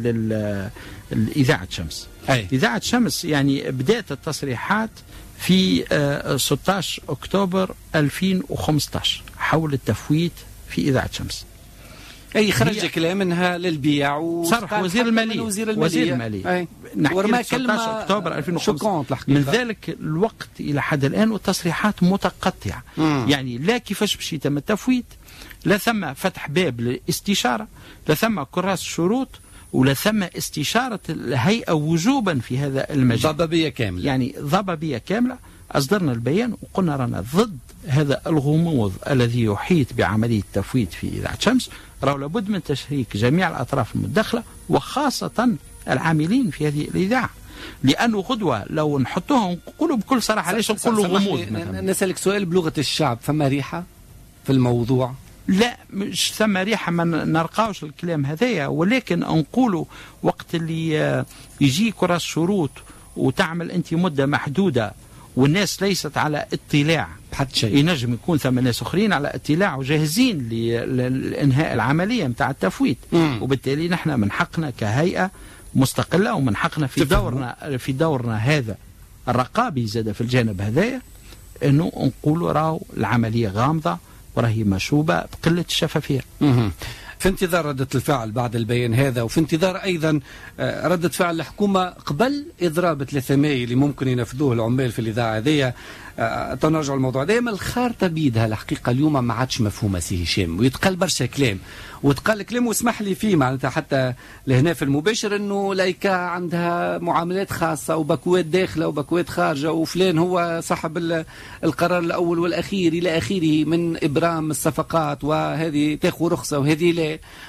للإذاعة شمس. أي. إذاعة شمس يعني بدأت التصريحات في ستة عشر أكتوبر ألفين وخمسة عشر حول التفويت في إذاعة شمس. اي خرج كلام منها للبيع وصرح وزير الماليه وزير الماليه, وزير المالية. ورما كلمه ستة عشر أكتوبر ألفين وخمسة من ذلك الوقت الى حد الان والتصريحات متقطعه. مم. يعني لا كيفاش باش يتم التفويت، لا ثم فتح باب للاستشاره، لا ثم كراس شروط، ولا ثم استشاره الهيئه وجوبا في هذا المجال. ضبابيه كامله، يعني ضبابيه كامله. أصدرنا البيان وقلنا رانا ضد هذا الغموض الذي يحيط بعملية التفويت في إذاعة شمس، راهو لابد من تشريك جميع الأطراف المدخلة وخاصة العاملين في هذه الإذاعة، لأنه غدوة لو نحطوهم نقولوا بكل صراحة ليش نقولوا غموض. نسألك سؤال بلغة الشعب، فما ريحة في الموضوع؟ لا مش ثم ريحة، ما نرقاوش الكلام هذايا، ولكن نقولوا وقت اللي يجي كراس شروط وتعمل أنت مدة محدودة والناس ليست على اطلاع بحد شيء، ينجم يكون ثم ناس اخرين على اطلاع وجاهزين لانهاء العمليه نتاع التفويت. مم. وبالتالي نحن من حقنا كهيئه مستقله ومن حقنا في دورنا في دورنا هذا الرقابي زاد في الجانب هذايا انه نقولوا راهو العمليه غامضه وراهي مشوبه بقله الشفافيه. مم. في انتظار ردة الفعل بعد البيان هذا، وفي انتظار أيضا ردة فعل الحكومة قبل إضراب الثلاثمائة اللي ممكن ينفذوه العمال في الإذاعة هذه. تنرجع الموضوع دائما الخارطة بيدها الحقيقة اليوم ما عادش مفهومة سي هشام، ويتقال برشا كلام وتقال كلام واسمح لي فيه معناتها حتى لهنا في المباشر انه لايكا عندها معاملات خاصة وبكوات داخلة وبكوات خارجة، وفلان هو صاحب القرار الأول والأخير إلى آخره من إبرام الصفقات، وهذه تاخذ رخصة وهذه لا،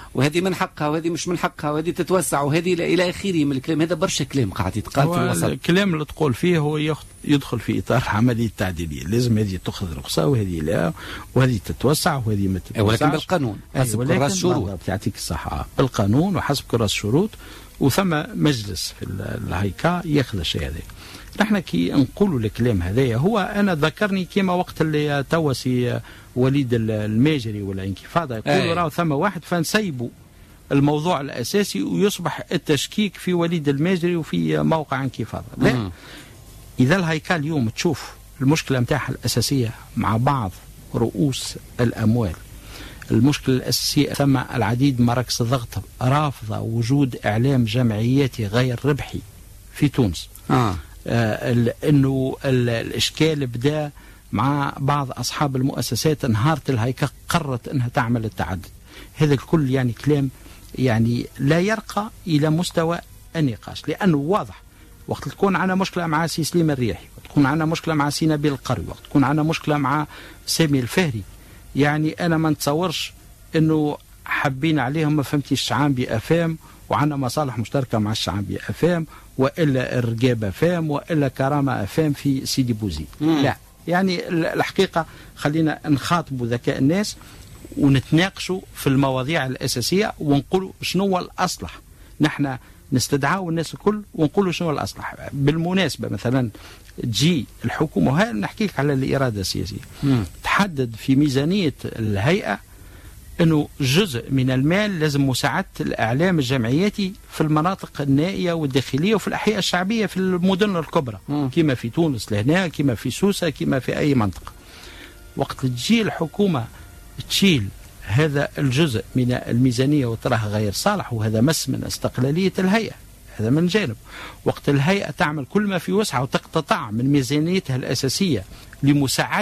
وهذه من حقها وهذه مش من حقها وهذه تتوسع وهذه الى اخره من الكلام. هذا برشا كلام قاعد يتقال في الوسط. الكلام اللي تقول فيه هو يدخل في اطار عمليه التعديليه، لازم هذه تاخذ رخصه وهذه لا، وهذه تتوسع وهذه ما تتوسعش، ولكن بالقانون حسب كراس الشروط. يعطيك الصحه، بالقانون وحسب كراس الشروط، وثم مجلس في الهيكا ياخذ الشيء هذا. نحن كي نقولوا الكلام هذايا هو انا ذكرني كيما وقت اللي توسي وليد الماجري ولا انكفاضه يقولوا راه ثم واحد فنسيبوا الموضوع الاساسي ويصبح التشكيك في وليد الماجري وفي موقع انكفاضه. لا، اذا الهيكل اليوم تشوف المشكله نتاعها الاساسيه مع بعض رؤوس الاموال، المشكله الاساسيه ثم العديد من مراكز الضغط رافضه وجود اعلام جمعياتي غير ربحي في تونس. آه. آه انه الاشكال بدا مع بعض اصحاب المؤسسات نهار الهيكل قررت انها تعمل التعدد. هذا الكل يعني كلام يعني لا يرقى الى مستوى النقاش، لانه واضح وقت تكون عندنا مشكله مع سي سليم الرياحي، وقت تكون عندنا مشكله مع سي نبيل القروي، وقت تكون عندنا مشكله مع سامي الفهري، يعني انا ما نتصورش انه حابين عليهم ما فهمتيش الشعامبي افام وعندنا مصالح مشتركه مع الشعامبي افام والا الرقابه افام والا كرامه افام في سيدي بوزيد. لا، يعني الحقيقه خلينا نخاطبوا ذكاء الناس ونتناقشوا في المواضيع الاساسيه ونقولوا شنو هو الاصلح. نحن نستدعوا الناس الكل ونقولوا شنو هو الاصلح. بالمناسبه مثلا تجي الحكومه، وهذا نحكي لك على الاراده السياسيه، مم. تحدد في ميزانيه الهيئه انه جزء من المال لازم مساعده الاعلام الجمعياتي في المناطق النائيه والداخليه وفي الاحياء الشعبيه في المدن الكبرى، كما في تونس لهنا، كما في سوسه، كما في اي منطقه. وقت تجي الحكومه تشيل هذا الجزء من الميزانيه وتراها غير صالح، وهذا مس من استقلاليه الهيئه، هذا من جانب. وقت الهيئه تعمل كل ما في وسعها وتقتطع من ميزانيتها الاساسيه لمساعده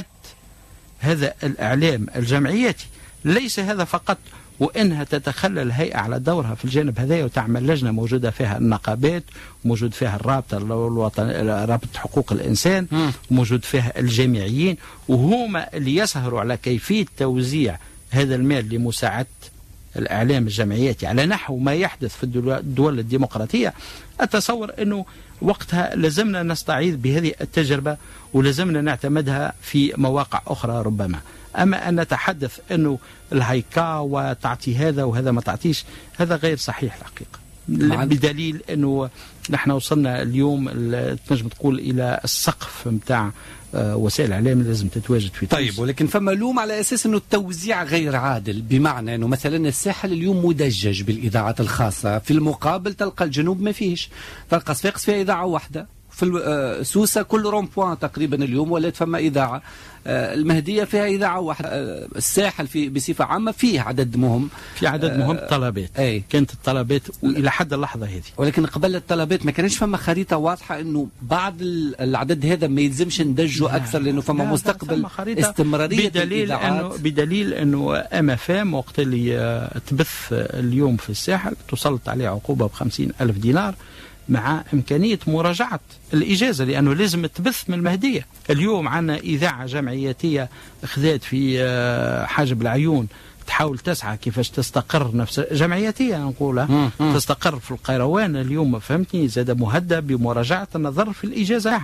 هذا الاعلام الجمعياتي، ليس هذا فقط، وانها تتخلى الهيئه على دورها في الجانب هذا وتعمل لجنه موجوده فيها النقابات، موجود فيها الرابطه الوطنيه رابطه حقوق الانسان، م. موجود فيها الجامعيين، وهما اللي يسهروا على كيفيه توزيع هذا المال لمساعده الاعلام الجمعياتي على نحو ما يحدث في الدول الديمقراطيه. اتصور انه وقتها لازمنا نستعيذ بهذه التجربه ولازمنا نعتمدها في مواقع اخرى ربما. أما أن نتحدث أنه الهيكا وتعطي هذا وهذا ما تعطيش، هذا غير صحيح الحقيقة، بدليل أنه نحن وصلنا اليوم تنجم تقول إلى السقف متاع وسائل الإعلام لازم تتواجد في تونس. طيب، ولكن فما لوم على أساس أنه التوزيع غير عادل، بمعنى أنه مثلا الساحل اليوم مدجج بالإذاعات الخاصة، في المقابل تلقى الجنوب ما فيش، تلقى صفاقس فيها إذاعة واحدة، في سوسة كل رومبوان تقريبا اليوم ولات فما إذاعة، المهدية فيها إذاعة واحدة، الساحل في بصفة عامة فيه عدد مهم، في عدد مهم طلبات، أي. كانت الطلبات إلى حد اللحظة هذه، ولكن قبل الطلبات ما كانش فما خريطة واضحة إنه بعد العدد هذا ما يلزمش ندجوا أكثر لأنه فما مستقبل استمرارية بدليل أنه بدليل أنه أما فام وقت اللي تبث اليوم في الساحل تسلط عليه عقوبة بخمسين ألف دينار مع إمكانية مراجعة الإجازة، لأنه لازم تبث من المهدية. اليوم عندنا إذاعة جمعياتية خذات في حاجب العيون تحاول تسعى كيفاش تستقر نفس جمعياتية نقولها تستقر في القيروان اليوم، فهمتني، زاد مهدد بمراجعة النظر في الإجازة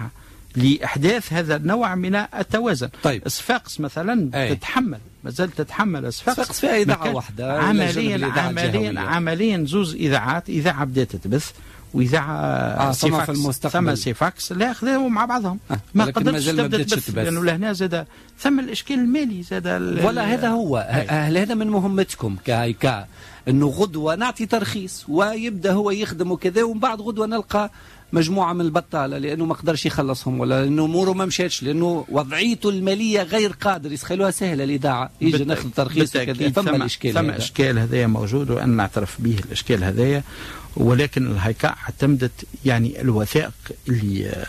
لإحداث هذا النوع من التوازن. طيب. صفاقس مثلا أي. تتحمل ما زالت تتحمل صفاقس فيها إذاعة واحدة، عمليا عمليا عمليا زوز إذاعات، إذاعة بدأت تبث وإذاعة آه سيفاكس في المستقبل ثم سيفاكس لا خذوهم مع بعضهم آه. ما قدرتش تبدا تبث لأنه لهنا زاد ثم الإشكال المالي زاد ولا هذا هو. هل هذا من مهمتكم كهيكا أنه غدوة نعطي ترخيص ويبدأ هو يخدم وكذا ومن بعد غدوة نلقى مجموعة من البطالة لأنه ما قدرش يخلصهم ولا لأنه أموره ما مشاتش لأنه وضعيته المالية غير قادر يسخلوها سهلة الإذاعة يجي ناخذ ترخيص وكذا. ثم الإشكال ثم إشكال هذايا موجود وأنا نعترف به الإشكال هذايا، ولكن الهيكا اعتمدت يعني الوثائق اللي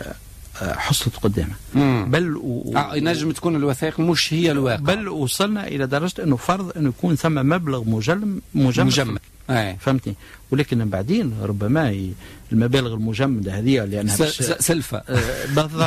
حصلت قدامها بل و... آه نجم تكون الوثائق مش هي الواقع، بل وصلنا إلى درجة أنه فرض أنه يكون ثم مبلغ مجمد مجمد, مجمد. أي. فهمتني، ولكن بعدين ربما ي... المبالغ المجمدة هذه لأنها س... سلفة آه بالضبط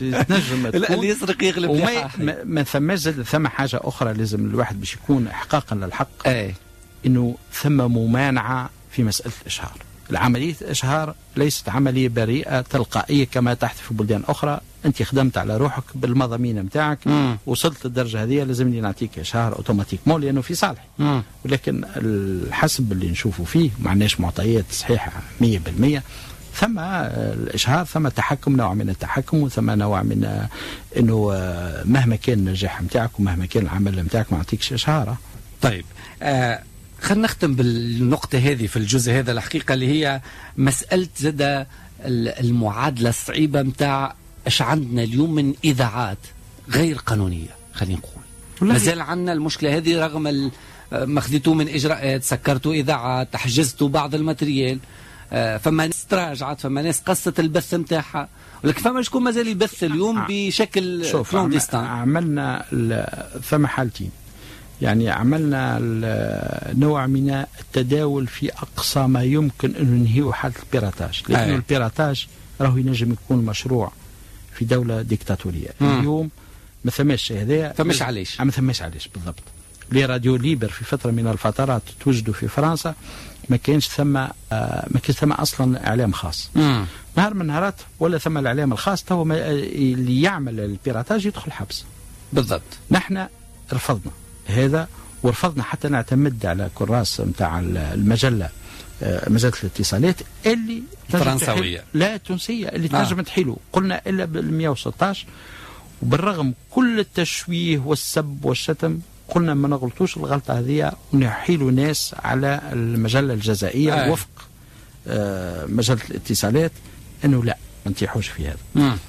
تنجم تكون اللي يسرق يغلب وما ما ثم ثم حاجة أخرى لازم الواحد باش يكون إحقاقا للحق. أي. أنه ثم ممانعة في مسألة الإشهار. العملية الإشهار ليست عملية بريئة تلقائية كما تحدث في بلدان أخرى. أنت خدمت على روحك بالمضامين متاعك، وصلت للدرجة هذه لازمني نعطيك إشهار أوتوماتيك مو لأنه في صالحي. مم. ولكن الحسب اللي نشوفه فيه ما عندناش معطيات صحيحة مية بالمية. ثم الإشهار ثم تحكم، نوع من التحكم، وثم نوع من أنه مهما كان النجاح متاعك ومهما كان العمل متاعك ما عطيكش إشهاره. طيب آه خلينا نختم بالنقطة هذه في الجزء هذا الحقيقة اللي هي مسألة زادة المعادلة الصعيبة متاع ايش عندنا اليوم من إذاعات غير قانونية. خلينا نقول مازال عندنا المشكلة هذه رغم ما خديتوا من إجراءات، سكرتوا إذاعات، تحجزتوا بعض الماتريال، فما ناس تراجعت، فما ناس قصت البث متاعها، ولكن فما شكون مازال يبث اليوم بشكل كلونديستان. عملنا ثم حالتين، يعني عملنا نوع من التداول في أقصى ما يمكن أن ننهيه حالة البيراتاج، لأن البيراتاج راهو ينجم يكون مشروع في دولة ديكتاتورية. مم. اليوم ما ثماش هذا، فمش علاش ما ثماش علاش بالضبط. لي راديو ليبر في فترة من الفترات توجدوا في فرنسا ما كانش ثم آه ما كانش ثم أصلا إعلام خاص. مم. نهار من نهارات ولا ثم الإعلام الخاص تو اللي يعمل البيراتاج يدخل حبس. بالضبط. نحن رفضنا هذا، ورفضنا حتى نعتمد على كراس متاع المجلة مجلة الاتصالات اللي فرنسوية لا تونسية اللي تنجم آه. تحيله. قلنا إلا بالمئة وستة عشر، وبالرغم كل التشويه والسب والشتم قلنا ما نغلطوش الغلطة هذه ونحيلوا ناس على المجلة الجزائية آه. وفق آه مجلة الاتصالات أنه لا ما نتيحوش في هذا.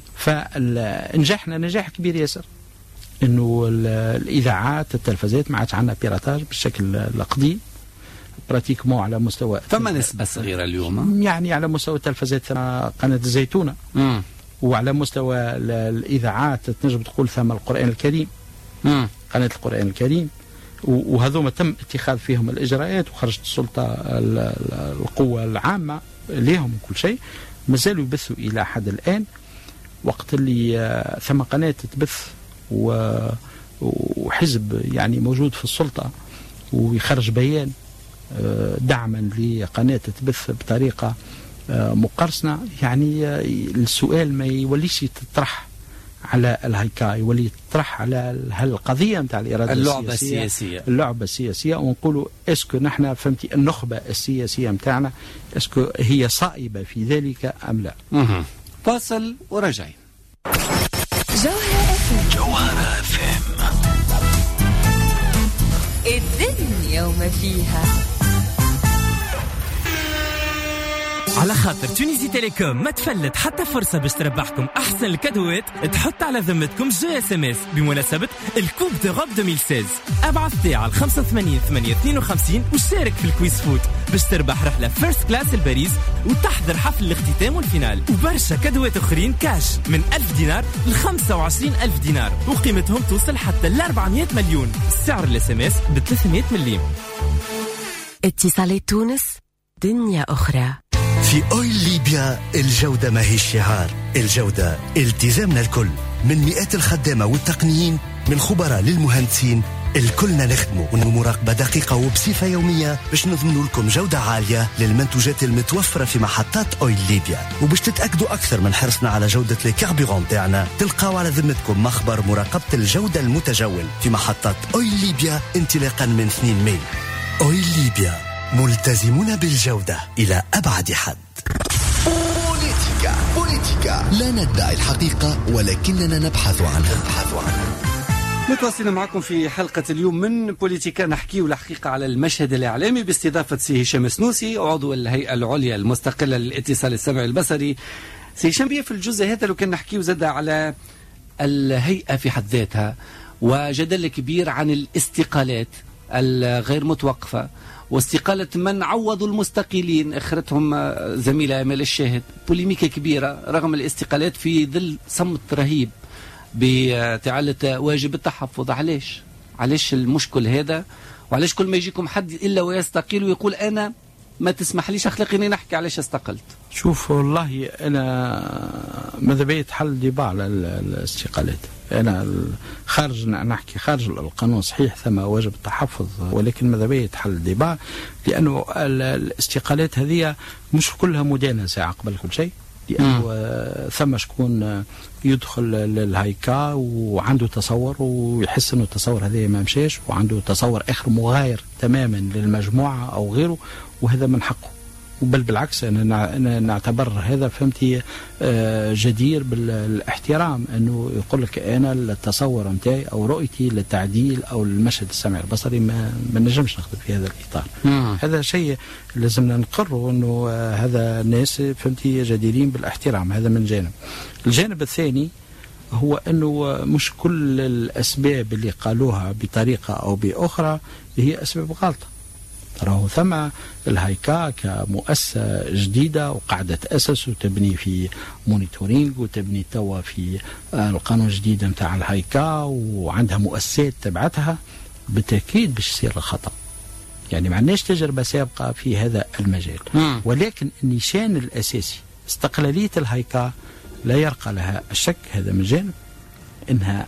فنجحنا نجاح كبير ياسر انه الاذاعات التلفزيات ما عادش عندنا بيراتاج بالشكل القديم براتيكمون على مستوى. فما نسبة صغيرة اليوم يعني على مستوى التلفزيات قناة الزيتونة. مم. وعلى مستوى الاذاعات تنجم تقول ثم القرآن الكريم. مم. قناة القرآن الكريم، وهذوما تم اتخاذ فيهم الاجراءات وخرجت السلطة القوة العامة ليهم كل شيء، مازالوا يبثوا الى حد الان. وقت اللي ثم قناة تبث وحزب يعني موجود في السلطة ويخرج بيان دعما لقناة تبث بطريقة مقرصنة، يعني السؤال ما يوليش يتطرح على الهيكاي، يولي يتطرح على هالقضية متاع الإرادة اللعبة السياسية. السياسية اللعبة السياسية ونقولوا اسكو نحن فهمتي النخبة السياسية متاعنا اسكو هي صائبة في ذلك أم لا. مه. فاصل ورجعين. جوهرة اف ام. جوهرة اف ام. الدنيا وما فيها. على خاطر تونيزي تيليكوم ما تفلت حتى فرصة باش تربحكم أحسن الكادوات، تحط على ذمتكم جي اس ام اس بمناسبة الكوب دوروب ألفين وستة عشر. ابعث تي على خمسة ثمانية ثمانية اثنين وخمسين وشارك في الكويز فوت باش تربح رحلة فيرست كلاس لباريس وتحضر حفل الاختتام والفينال، وبرشا كادوات أخرين كاش من ألف دينار ل خمسة وعشرين ألف دينار وقيمتهم توصل حتى ل أربعمئة مليون. سعر الاس ام اس ب ثلاثمئة مليم. اتصالات تونس دنيا أخرى. في أويل ليبيا الجودة ما هي الشعار، الجودة التزامنا الكل، من مئات الخدامة والتقنيين، من خبراء للمهندسين، الكلنا نخدموا ونمراقبة دقيقة وبصفة يومية باش نضمنوا لكم جودة عالية للمنتوجات المتوفرة في محطات أويل ليبيا. وباش تتأكدوا أكثر من حرصنا على جودة الكاربيرون تاعنا، تلقاو على ذمتكم مخبر مراقبة الجودة المتجول في محطات أويل ليبيا انطلاقا من اثنين ماي. أويل ليبيا، ملتزمون بالجودة إلى أبعد حد. بوليتيكا بوليتيكا، لا ندعي الحقيقة ولكننا نبحث عنها. نبحث عنها. متواصلين معكم في حلقة اليوم من بوليتيكا، نحكي الحقيقة على المشهد الإعلامي باستضافة سي هشام سنوسي عضو الهيئة العليا المستقلة للاتصال السمعي البصري. سي هشام بيه في الجزء هذا لو كان نحكي زاد على الهيئة في حد ذاتها وجدل كبير عن الاستقالات الغير متوقفة واستقالة من عوضوا المستقيلين، اخرتهم زميلة امال الشاهد، بوليميكا كبيرة رغم الاستقالات في ظل صمت رهيب بتعالة واجب التحفظ. علاش علاش المشكل هذا؟ وعلاش كل ما يجيكم حد إلا ويستقيل ويقول أنا ما تسمح ليش أخلاقي إني نحكي علاش استقلت؟ شوف والله انا ماذا بيا يتحل ديبا على الاستقالات. انا خارج نحكي خارج القانون، صحيح ثم واجب التحفظ، ولكن ماذا بيا يتحل ديبا، لانه الاستقالات هذه مش كلها مدانسه قبل كل شيء، لانه ثم شكون يدخل للهيكا وعنده تصور ويحس انه التصور هذا ما مشاش، وعنده تصور اخر مغاير تماما للمجموعه او غيره، وهذا من حقه. بل بالعكس انا نعتبر هذا فهمتي جدير بالاحترام، انه يقول لك انا التصور نتاعي او رؤيتي للتعديل او المشهد السمعي البصري ما, ما نجمش نخدم في هذا الاطار. مم. هذا شيء لازمنا نقره، انه هذا الناس فهمتي جديرين بالاحترام. هذا من جانب. الجانب الثاني هو انه مش كل الاسباب اللي قالوها بطريقه او باخرى هي اسباب غلطه. راهو ثم الهيكا كمؤسسة جديدة وقاعدة تأسس وتبني في مونيتورينج وتبني توا في القانون الجديد نتاع الهيكا، وعندها مؤسسات تبعتها، بالتأكيد باش يصير الخطأ. يعني ما عندناش تجربة سابقة في هذا المجال. م. ولكن النشان الأساسي استقلالية الهيكا لا يرقى لها الشك. هذا من جانب انها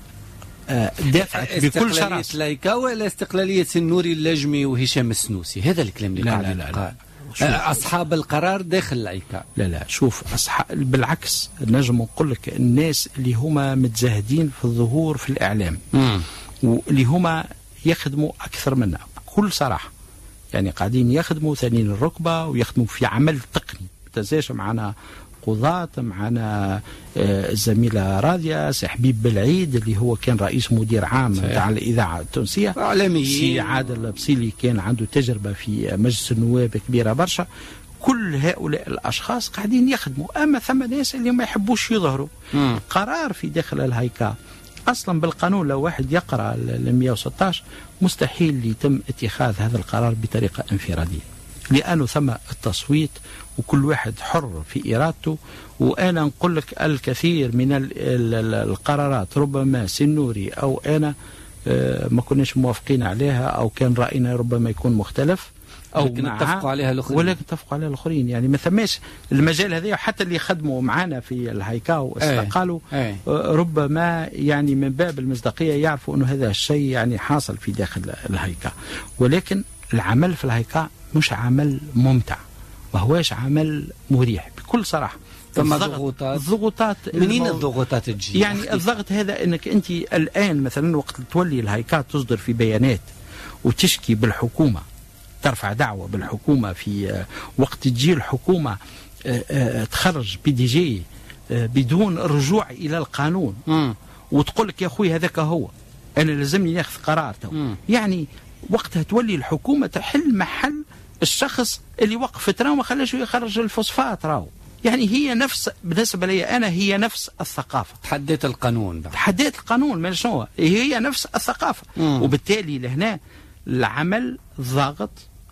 دافعت بكل شرف. لايكا ولا استقلالية النوري اللجمي وهشام السنوسي؟ هذا الكلام اللي لا, لا, لا, لا, لا. أصحاب القرار داخل لايكا. لا لا شوف أصحاب، بالعكس نجم نقول لك الناس اللي هما متزاهدين في الظهور في الإعلام، مم. واللي هما يخدموا أكثر منا بكل صراحة، يعني قاعدين يخدموا ثانيين الركبة ويخدموا في عمل تقني. تنساش معنا قضاة، معنا الزميلة راضية، سي حبيب بالعيد اللي هو كان رئيس مدير عام تاع الإذاعة التونسية، سي عادل بصيلي كان عنده تجربة في مجلس النواب كبيرة برشا. كل هؤلاء الأشخاص قاعدين يخدموا. أما ثم ناس اللي ما يحبوش يظهروا. مم. قرار في داخل الهيكا أصلا بالقانون لو واحد يقرأ ال مئة وستة عشر مستحيل يتم اتخاذ هذا القرار بطريقة انفرادية، لأنه ثم التصويت وكل واحد حر في إرادته. وأنا نقول لك الكثير من ال ال القرارات ربما سنوري أو أنا ما كناش موافقين عليها، أو كان رأينا ربما يكون مختلف، أو ولكن اتفقوا عليها الآخرين، ولكن اتفقوا عليها الآخرين. يعني ما ثماش المجال هذا. حتى اللي خدموا معنا في الهيكا واستقالوا أي. ربما يعني من باب المصداقية يعرفوا أنه هذا الشيء يعني حاصل في داخل الهيكا. ولكن العمل في الهيكا مش عمل ممتع، ما هواش عمل مريح بكل صراحة. ثم ضغوطات. الضغوطات منين الضغوطات تجي؟ يعني الضغط هذا انك انت الان مثلا وقت تولي الهيكا تصدر في بيانات وتشكي بالحكومة، ترفع دعوة بالحكومة، في وقت تجي الحكومة تخرج بي دي جي بدون رجوع الى القانون، م. وتقول لك يا اخوي هذاك هو انا لازمني ناخذ قرار تو. يعني وقتها تولي الحكومة تحل محل الشخص اللي وقفت راهو ما خلاش يخرج الفوسفات راهو. يعني هي نفس، بالنسبة لي أنا هي نفس الثقافة. تحديت القانون بقى. تحديت القانون ما شنو هي نفس الثقافة. مم. وبالتالي لهنا العمل ضاغط،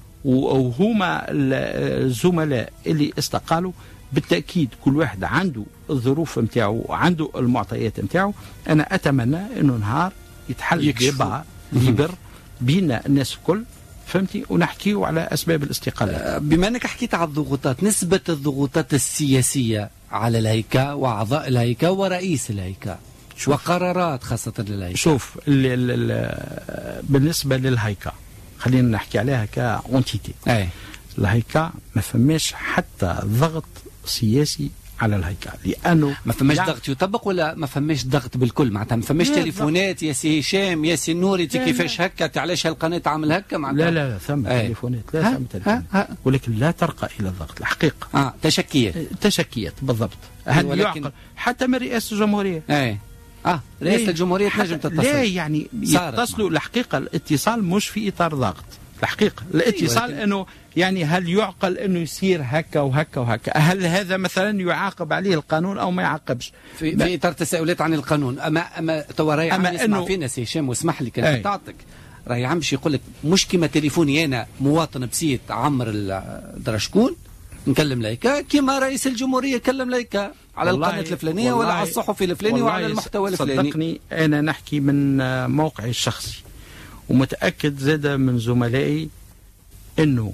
وهما الزملاء اللي استقالوا بالتأكيد كل واحد عنده الظروف متاعه وعنده المعطيات متاعه. أنا أتمنى إنه نهار يتحل ديبا ليبر بين الناس الكل، فهمتي، ونحكيوا على أسباب الاستقالة. بما أنك حكيت على الضغوطات، نسبة الضغوطات السياسية على الهيكا وأعضاء الهيكا ورئيس الهيكا وقرارات خاصة للهيكا. شوف ال ال ال بالنسبة للهيكا خلينا نحكي عليها كأونتيتي. أي. الهيكا ما فماش حتى ضغط سياسي على الهيكا، لانه ما فماش يعني ضغط يطبق ولا ما فماش ضغط بالكل، معناتها ما فماش تليفونات يا سي هشام يا سي نوري كيفاش هكا، علاش هالقناه تعمل هكا معناتها. لا لا لا ثم تليفونات، لا ثم تليفونات، ولكن لا ترقى الى الضغط الحقيقه. اه تشكيات تشكيات بالضبط. هل ولكن... يعقل حتى من رئاسه الجمهوريه. اي اه رئاسه إيه. الجمهوريه تنجم تتصل. لا يعني يتصلوا الحقيقه، الاتصال مش في اطار ضغط الحقيقه. الاتصال أيوة. انه يعني هل يعقل انه يصير هكا وهكا وهكا؟ هل هذا مثلا يعاقب عليه القانون او ما يعاقبش؟ في, في اطار تساؤلات عن القانون. اما اما تو راهي عم يسمع فينا سي هشام واسمح لي كان تعطيك، راهي عم باش يقول لك مش كيما تليفوني انا مواطن بسيط عمر الدرشكون نكلم لايكا، كيما رئيس الجمهوريه كلم لايكا على القناه الفلانيه ولا على الصحفي الفلاني وعلى المحتوى الفلاني. صدقني انا نحكي من موقعي الشخصي، ومتاكد زاد من زملائي انه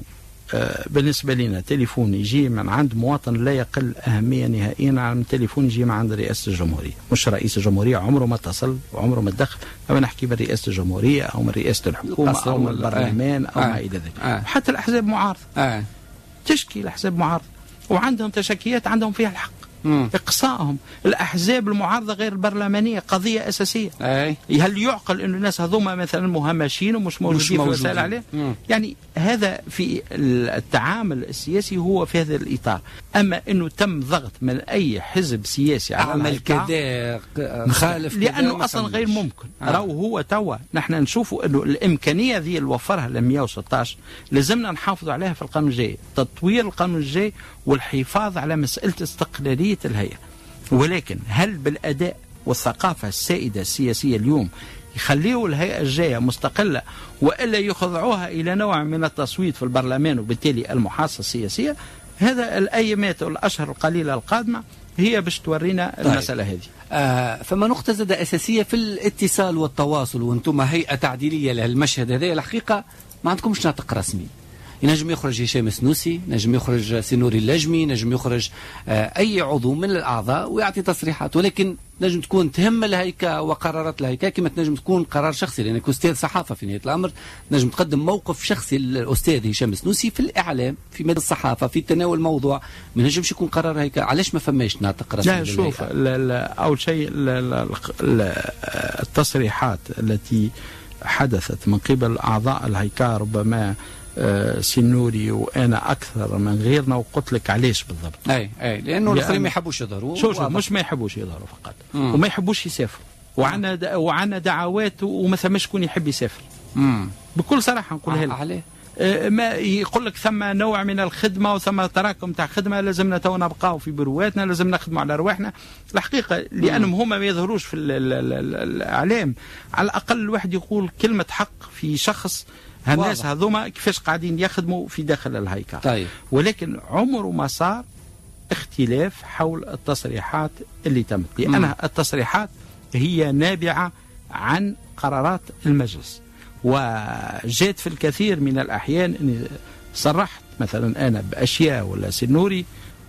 بالنسبة لنا تليفون يجي من عند مواطن لا يقل أهمية نهائيا عن تليفون يجي من عند رئاسة الجمهورية. مش رئيس الجمهورية عمره ما اتصل وعمره ما تدخل، أما نحكي من رئاسة الجمهورية أو من رئاسة الحكومة أو من البرلمان أو ما إلى ذلك. آه. حتى الأحزاب معارضة آه. تشكي الأحزاب معارضة وعندهم تشكيات عندهم فيها الحق. مم. إقصائهم الأحزاب المعارضة غير البرلمانية قضية أساسية. أي. هل يعقل أن الناس هذوما مثلا مهمشين ومش موجودين في وسائل عليه؟ يعني هذا في التعامل السياسي هو في هذا الإطار. أما أنه تم ضغط من أي حزب سياسي على عمل كذا مخالف لأنه أصلا غير ممكن. آه. راهو هو توا نحن نشوفوا أنه الإمكانية ذي اللي وفرها ل مئة وستة عشر لازمنا نحافظ عليها في القانون الجاي، تطوير القانون الجاي والحفاظ على مسألة استقلالية الهيئة. ولكن هل بالأداء والثقافة السائدة السياسية اليوم يخليه الهيئة الجاية مستقلة وإلا يخضعوها إلى نوع من التصويت في البرلمان وبالتالي المحاصصة السياسية؟ هذا الأيامات والأشهر القليلة القادمة هي باش تورينا طيب. المسألة هذه. آه فما نقطة زادة أساسية في الاتصال والتواصل، وانتم هيئة تعديلية لهالمشهد هذا، الحقيقة ما عندكمش ناطق رسمي. ينجم يخرج هشام السنوسي، نجم يخرج سنوري اللجمي، نجم يخرج آه أي عضو من الأعضاء ويعطي تصريحات، ولكن نجم تكون تهم الهيكة وقرارات الهيكة كما تنجم تكون قرار شخصي، لأنك أستاذ صحافة في نهاية الأمر نجم تقدم موقف شخصي للأستاذ هشام السنوسي في الإعلام في ميدان الصحافة في تناول موضوع، ما نجمش يكون قرار هيكة. علاش ما فماش ناطق رسمي؟ لا شوف، لا لا أول شيء لا لا لا التصريحات التي حدثت من قبل أعضاء الهيكة ربما آه سنوري وانا اكثر من غيرنا، وقلت لك علاش بالضبط. اي اي لانه الاخرين ما يحبوش يظهروا. شوف مش ما يحبوش يظهروا فقط، مم. وما يحبوش يسافروا، وعنا دا وعنا دعوات وما ثماش شكون يحب يسافر. امم بكل صراحه نقولها لك. عليه آه ما يقول لك ثم نوع من الخدمه وثم تراكم تاع خدمه، لازمنا تو نبقاو في برواتنا، لازم نخدموا على رواحنا. الحقيقه لانهم هما ما يظهروش في ال ال ال الاعلام، على الاقل الواحد يقول كلمه حق في شخص هالناس هذوما كيفاش قاعدين يخدموا في داخل الهيكل. طيب. ولكن عمره ما صار اختلاف حول التصريحات اللي تمت، لأن التصريحات هي نابعة عن قرارات المجلس، وجات في الكثير من الأحيان أني صرحت مثلا أنا بأشياء ولا سنوري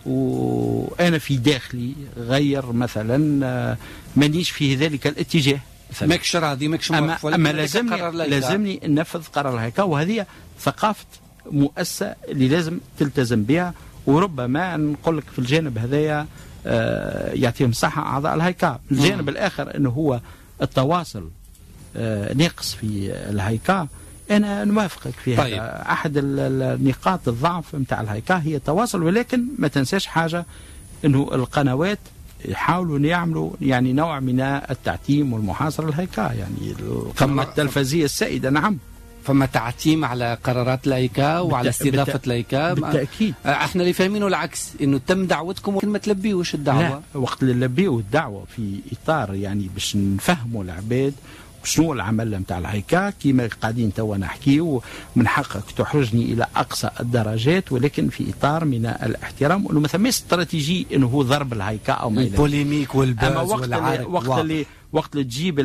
وأنا في داخلي غير مثلا مانيش في ذلك الاتجاه، ماكش راضي ماكش موافق، أما لازمني لازمني ننفذ قرار الهيكل، وهذه ثقافة مؤسسة اللي لازم تلتزم بها. وربما نقول لك في الجانب هذايا آه يعطيهم صحة أعضاء الهيكل. الجانب الآخر أنه هو التواصل آه ناقص في الهيكل، أنا نوافقك في طيب. هذا أحد النقاط الضعف متاع الهيكل هي التواصل، ولكن ما تنساش حاجة أنه القنوات يحاولوا يعملوا يعني نوع من التعتيم والمحاصرة الهيكل، يعني القناة التلفزية السائدة. نعم فما تعتيم على قرارات الهيكل وعلى استضافة الهيكل بالتأكيد. احنا اللي فاهمينه العكس، انه تم دعوتكم ولكن ما تلبيوش الدعوة. لا، وقت اللي نلبيو الدعوة في اطار يعني باش نفهموا العباد شنو العمل نتاع الهيكل كيما قاعدين توا نحكيو، من حقك تحرجني الى اقصى الدرجات، ولكن في اطار من الاحترام، وانه ما ثماش استراتيجي انه هو ضرب الهيكل او ما البوليميك والباز والعارك. وقت اللي وقت اللي وقت اللي تجيب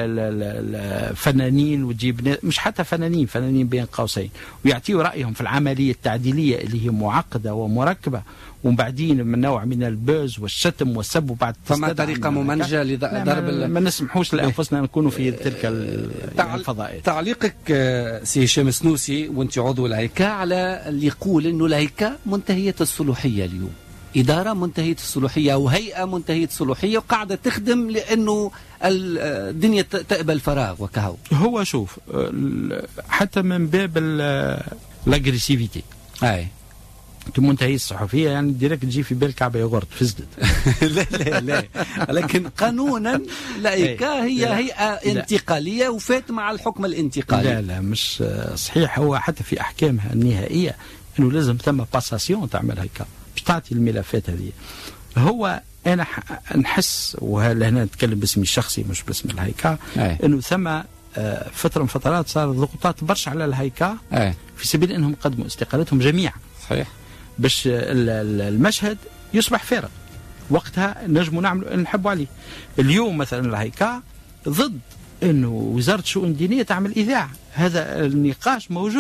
الفنانين وتجيب مش حتى فنانين فنانين بين قوسين ويعطيوا رايهم في العمليه التعديليه اللي هي معقده ومركبه، ومن بعدين من نوع من البوز والشتم والسب، وبعد فما طريقه ممنهجه لضرب ما, ما نسمحوش لانفسنا نكونوا في تلك الفضائيات. تعليقك سي هشام السنوسي وانت عضو الهيكل على اللي يقول انه الهيكل منتهيه الصلاحيه اليوم، إدارة منتهية الصلاحية وهيئة منتهية الصلاحية وقاعدة تخدم لأنه الدنيا تقبل فراغ وكهو. هو شوف حتى من باب الأجريسيفيتي أي منتهية الصحفية يعني ديريكت تجي في بالك كعبة يغرد فزدت. لا لا لا لكن قانونا الهيئة هي هيئة انتقالية وفات مع الحكم الانتقالي. لا لا مش صحيح، هو حتى في أحكامها النهائية أنه لازم تم باساسيون تعمل هيئة مش تعطي الملفات هذه. هو أنا نحس وهنا نتكلم باسمي الشخصي مش باسم الهيكل، أنه ثم فترة من فترات صار ضغوطات برشا على الهيكل في سبيل أنهم قدموا استقالتهم جميعا. صحيح. باش المشهد يصبح فارغ، وقتها نجموا نعملوا نحبوا عليه. اليوم مثلا الهيكل ضد أنه وزارة الشؤون الدينية تعمل إذاعة، هذا النقاش موجود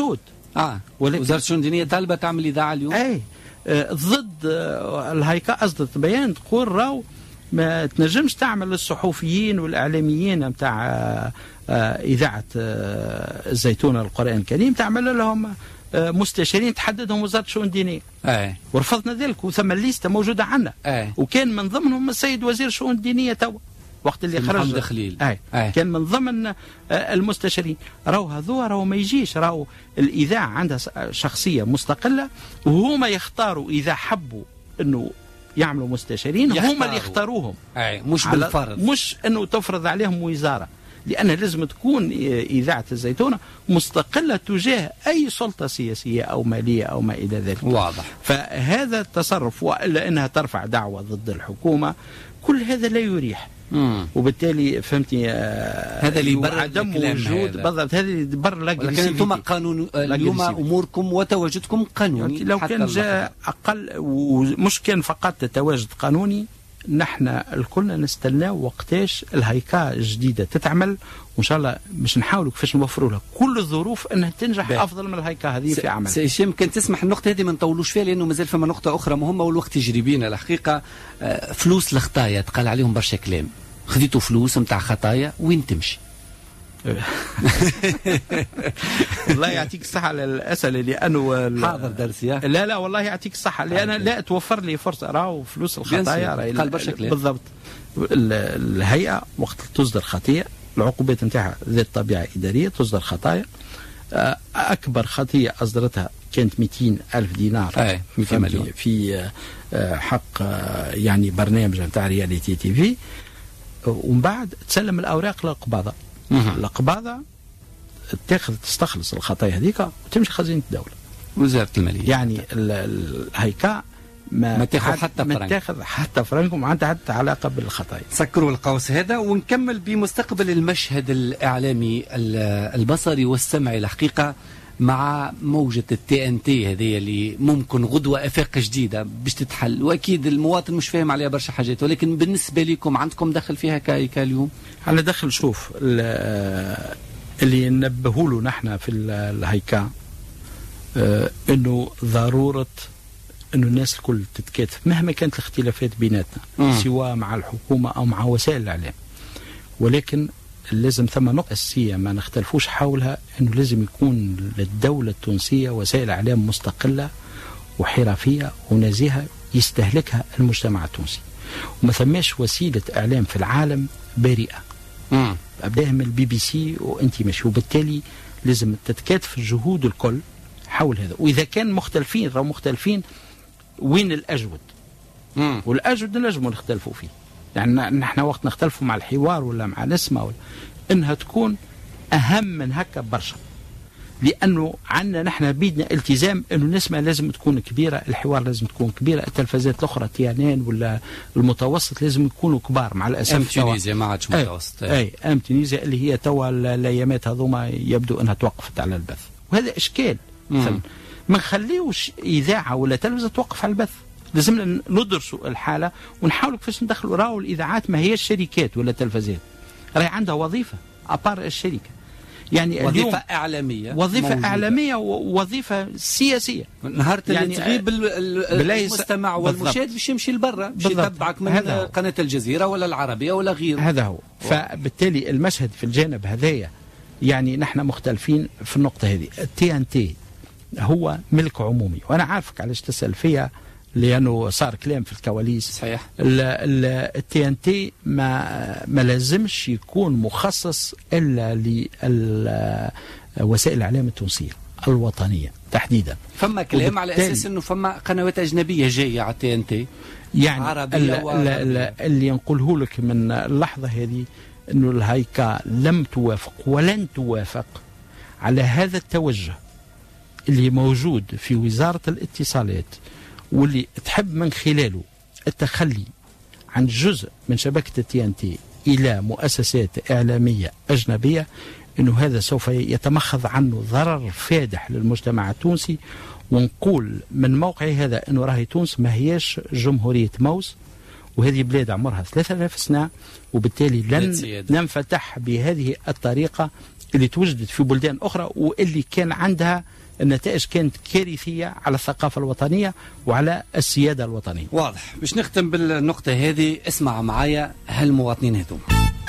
اه وزاره الشؤون الدينيه طالبه تعمل اذاعه اليوم. اي آه ضد آه الهيكاء اصدرت بيان تقول راهو ما تنجمش تعمل الصحفيين والاعلاميين نتاع آه آه اذاعه آه الزيتونه القران الكريم تعمل لهم آه مستشارين تحددهم وزاره الشؤون الدينيه. اي ورفضنا ذلك وثم الليسته موجوده عندنا. اي وكان من ضمنهم السيد وزير الشؤون الدينيه توا وقت اللي خرج محمد خليل. أي. أي. كان من ضمن المستشارين. راهو هذو راهو ما يجيش راهو الاذاعه عندها شخصيه مستقله وهما يختاروا اذا حبوا انه يعملوا مستشارين هما اللي يختاروهم. أي. مش بالفرض مش انه تفرض عليهم وزاره لان لازم تكون اذاعه الزيتونه مستقله تجاه اي سلطه سياسيه او ماليه او ما الى ذلك. واضح. فهذا التصرف والا انها ترفع دعوه ضد الحكومه كل هذا لا يريح. مم. وبالتالي فهمتني آه هذا اللي يبرر عدم وجود بالضبط هذا اللي يبرر لك. لكن انتم قانون اليوم اموركم وتواجدكم قانوني يعني لو كان جاء اقل ومش كان فقط تواجد قانوني نحن الكلنا نستناو وقتاش الهيكاء الجديده تتعمل وان شاء الله باش نحاولوا كيفاش نوفروا لها كل الظروف انها تنجح بي. افضل من الهيكاء هذه في عمل. سي يمكن تسمح النقطه هذه ما نطولوش فيها لانه مازال فما نقطه اخرى مهمه والوقت يجري بينا الحقيقه. فلوس الخطايا تقال عليهم برشا كلام. خذيتوا فلوس نتاع خطايا وين تمشي؟ الله يعطيك الصحة على الأسئلة لأنه حاضر درسي. لا لا والله يعطيك الصحة لأن لا توفر لي فرصة راهو فلوس الخطايا قال برشا كلام. بالضبط. الهيئة وقت تصدر خطية العقوبات نتاعها ذات طبيعة إدارية تصدر خطايا. أكبر خطية أصدرتها كانت مئتين ألف دينار أي. في, في حق يعني برنامج نتاع رياليتي تي في ومن بعد تسلم الأوراق للقباضة. القباضة تاخذ تستخلص الخطايا هذيك وتمشي خزينة الدولة وزارة المالية. يعني الهيكاء ما, ما تاخذ حتى فرنك. ما تاخذ حتى فرنك وما عندها حتى علاقة بالخطايا. سكروا القوس هذا ونكمل بمستقبل المشهد الإعلامي البصري والسمعي الحقيقة مع موجة التي ان تي هذه اللي ممكن غدوة افاق جديدة باش تتحل واكيد المواطن مش فاهم عليها برشا حاجات ولكن بالنسبة لكم عندكم دخل فيها كايكا اليوم؟ على دخل شوف اللي نبهوا له نحن في الهيكاء انه ضرورة انه الناس الكل تتكاتف مهما كانت الاختلافات بيناتنا م. سواء مع الحكومة او مع وسائل الاعلام ولكن لازم ثم نقطة أساسية ما نختلفوش حولها أنه لازم يكون للدولة التونسية وسائل إعلام مستقلة وحرفية ونزيهة يستهلكها المجتمع التونسي وما ثماش وسيلة إعلام في العالم بريئة. أبداها من البي بي سي وأنت ماشي وبالتالي لازم تتكاتف الجهود الكل حول هذا وإذا كان مختلفين أو مختلفين وين الأجود مم. والأجود نجموا نختلفوا فيه يعني نحن وقت نختلفوا مع الحوار ولا مع نسمة ولا انها تكون اهم من هكا برشا لانه عندنا نحن بيدنا التزام انه نسمة لازم تكون كبيرة الحوار لازم تكون كبيرة التلفزيات الاخرى تيانين ولا المتوسط لازم يكونوا كبار مع الاسف. ام تونيزيا ما عادش متوسط. اي, أي ام تونيزيا اللي هي توا الايامات هذوما يبدو انها توقفت على البث وهذا اشكال. ما نخليوش اذاعة ولا تلفزة توقف على البث لازمنا ندرسوا الحالة ونحاول كيفاش ندخلوا راهو الإذاعات ما هيش شركات ولا تلفزيات راهي عندها وظيفة أبار الشركة يعني وظيفة إعلامية وظيفة موجودة. إعلامية ووظيفة سياسية نهار يعني تغيب المستمع والمشاهد باش يمشي لبرا باش يتبعك من قناة الجزيرة ولا العربية ولا غيره. هذا هو. فبالتالي المشهد في الجانب هذايا يعني نحن مختلفين في النقطة هذه. التي ان تي هو ملك عمومي وأنا عارفك علاش تسأل فيها لأنه صار كلام في الكواليس. صحيح. التي ان تي ما ما لازمش يكون مخصص إلا لوسائل الإعلام التونسية الوطنية تحديدا. فما كلام على أساس إنه فما قنوات أجنبية جاية على التي ان تي يعني عربية وعربية. اللي نقوله لك من اللحظة هذه إنه الهيكاء لم توافق ولن توافق على هذا التوجه اللي موجود في وزارة الاتصالات واللي تحب من خلاله التخلي عن جزء من شبكة التي ان تي إلى مؤسسات إعلامية أجنبية إنه هذا سوف يتمخض عنه ضرر فادح للمجتمع التونسي. ونقول من موقعي هذا إنه راهي تونس ما هيش جمهورية موس وهذه بلاد عمرها ثلاثة آلاف سنة وبالتالي لن ننفتح بهذه الطريقة اللي توجدت في بلدان أخرى واللي كان عندها النتائج كانت كارثية على الثقافة الوطنية وعلى السيادة الوطنية. واضح. باش نختم بالنقطة هذه، اسمع معايا هالمواطنين هذوم.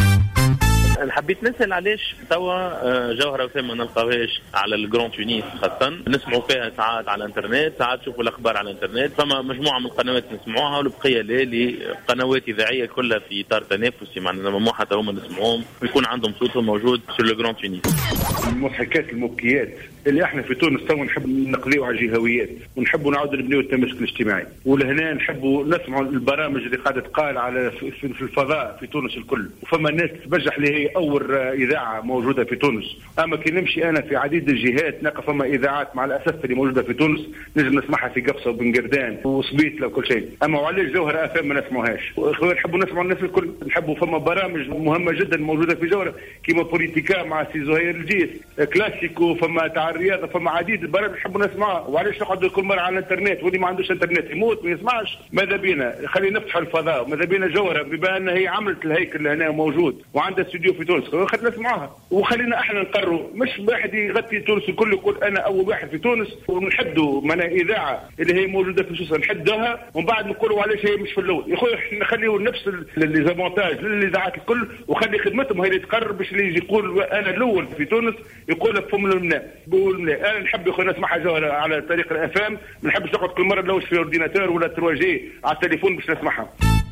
انا حبيت نسال علاش توا جوهره وسام ما نلقاوهاش على الجران تونيس، خاصه نسمعوا فيها ساعات على الانترنت، ساعات نشوفوا الاخبار على الانترنت، فما مجموعه من القنوات نسمعوها والبقيه لا، لقنوات اذاعيه كلها في اطار تنافسي، معناتها مو حتى هما نسمعوهم ويكون عندهم صوتهم موجود في الجران تونيس. المضحكات المبكيات اللي احنا في تونس تو نحب نقضيو على الجهويات ونحبوا نعاودوا نبنيو التماسك الاجتماعي، ولهنا نحبوا نسمعوا البرامج اللي قاعده تقال على في الفضاء في تونس الكل، وفما ناس تبجح اللي هي اول اذاعه موجوده في تونس. اما كي نمشي انا في عديد الجهات نلقى فما اذاعات مع الاسف اللي موجوده في تونس نجم نسمعها في قفصه وبنقردان وصبيتله وكل شيء، اما وعلاش جوهره اف ام ما نسمعوهاش؟ نحبوا نسمعوا الناس الكل، نحبوا فما برامج مهمه جدا موجوده في جوهره كيما بوليتيكا مع سي زهير الجيس، كلاسيكو، فما تاع الرياضه، فما عديد البرامج نحبوا نسمعها. وعلاش نقعدوا كل مره على الانترنت واللي ما عندوش انترنت يموت ما يسمعش؟ ماذا بينا خلينا نفتح الفضاء، ماذا بينا جوهره بما ان هي عملت الهيكل هنا موجود وعندها استوديو في تونس، خلينا نسمعها وخلينا احنا نقرروا، مش واحد يغطي تونس الكل يقول انا اول واحد في تونس ونحدوا من اذاعه اللي هي موجوده في سوسه نحدها ومن بعد نقولوا علاش هي مش في الاول. يا خويا نخليوا نفس الليزامونتاج للاذاعات الكل وخلي خدمتهم هي اللي تقرر، باش اللي يجي يقول انا الاول في تونس يقول بفم الماء بقول ملاء. انا نحب يا خويا نسمعها جوهره على طريق الافام، ما نحبش نقعد كل مره نلوش في اورديناتور ولا تروا جي على التليفون باش نسمعها.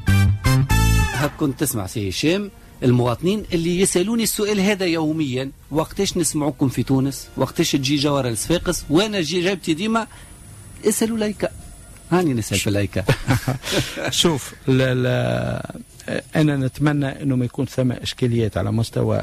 هاك كنت تسمع سي هشام المواطنين اللي يسالوني السؤال هذا يوميا، وقتاش نسمعوكم في تونس؟ وقتاش تجي جوهره الصفاقس؟ وانا جي جابتي ديما اسالوا لايكا، هاني نسال في لايكا. شوف لا لا انا نتمنى انه ما يكون ثم اشكاليات على مستوى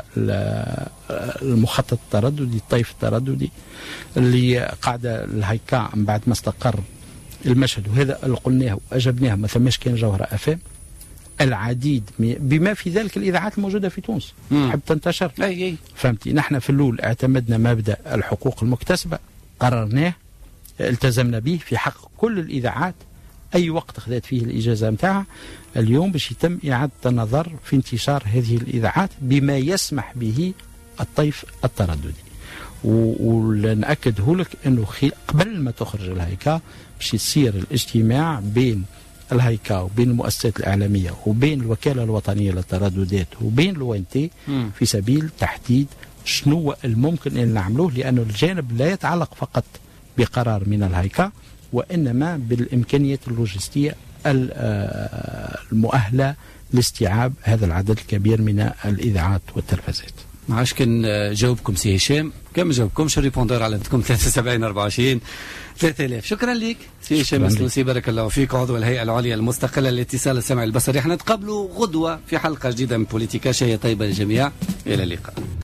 المخطط الترددي، الطيف الترددي اللي قاعده الهيكا من بعد ما استقر المشهد، وهذا اللي قلناه واجبناه، ما ثماش كان جوهره افام العديد بما في ذلك الاذاعات الموجوده في تونس حب تنتشر. اي اي فهمتي، نحن في الاول اعتمدنا مبدا الحقوق المكتسبه، قررناه التزمنا به في حق كل الاذاعات اي وقت خذت فيه الاجازه نتاعها. اليوم باش يتم اعاده النظر في انتشار هذه الاذاعات بما يسمح به الطيف الترددي، ونأكده لك انه قبل ما تخرج الهيكا باش يصير الاجتماع بين الهيكا وبين المؤسسات الإعلامية وبين الوكالة الوطنية للترددات وبين الوانتي في سبيل تحديد شنو الممكن أن نعملوه، لأن الجانب لا يتعلق فقط بقرار من الهيكا وإنما بالإمكانيات اللوجستية المؤهلة لاستيعاب هذا العدد الكبير من الإذاعات والتلفزيات. ما عادش كان جاوبكم سي هشام، كان ما جاوبكمش الريبوندور على عندكم ثلاثة وسبعين أربعة وعشرين ثلاثة آلاف. شكرا لك سي هشام مسلوسي، بارك الله فيك، عضو الهيئة العليا المستقلة للاتصال السمعي البصري. احنا نتقابلوا غدوة في حلقة جديدة من بوليتيكا. شيء طيبة للجميع، إلى اللقاء.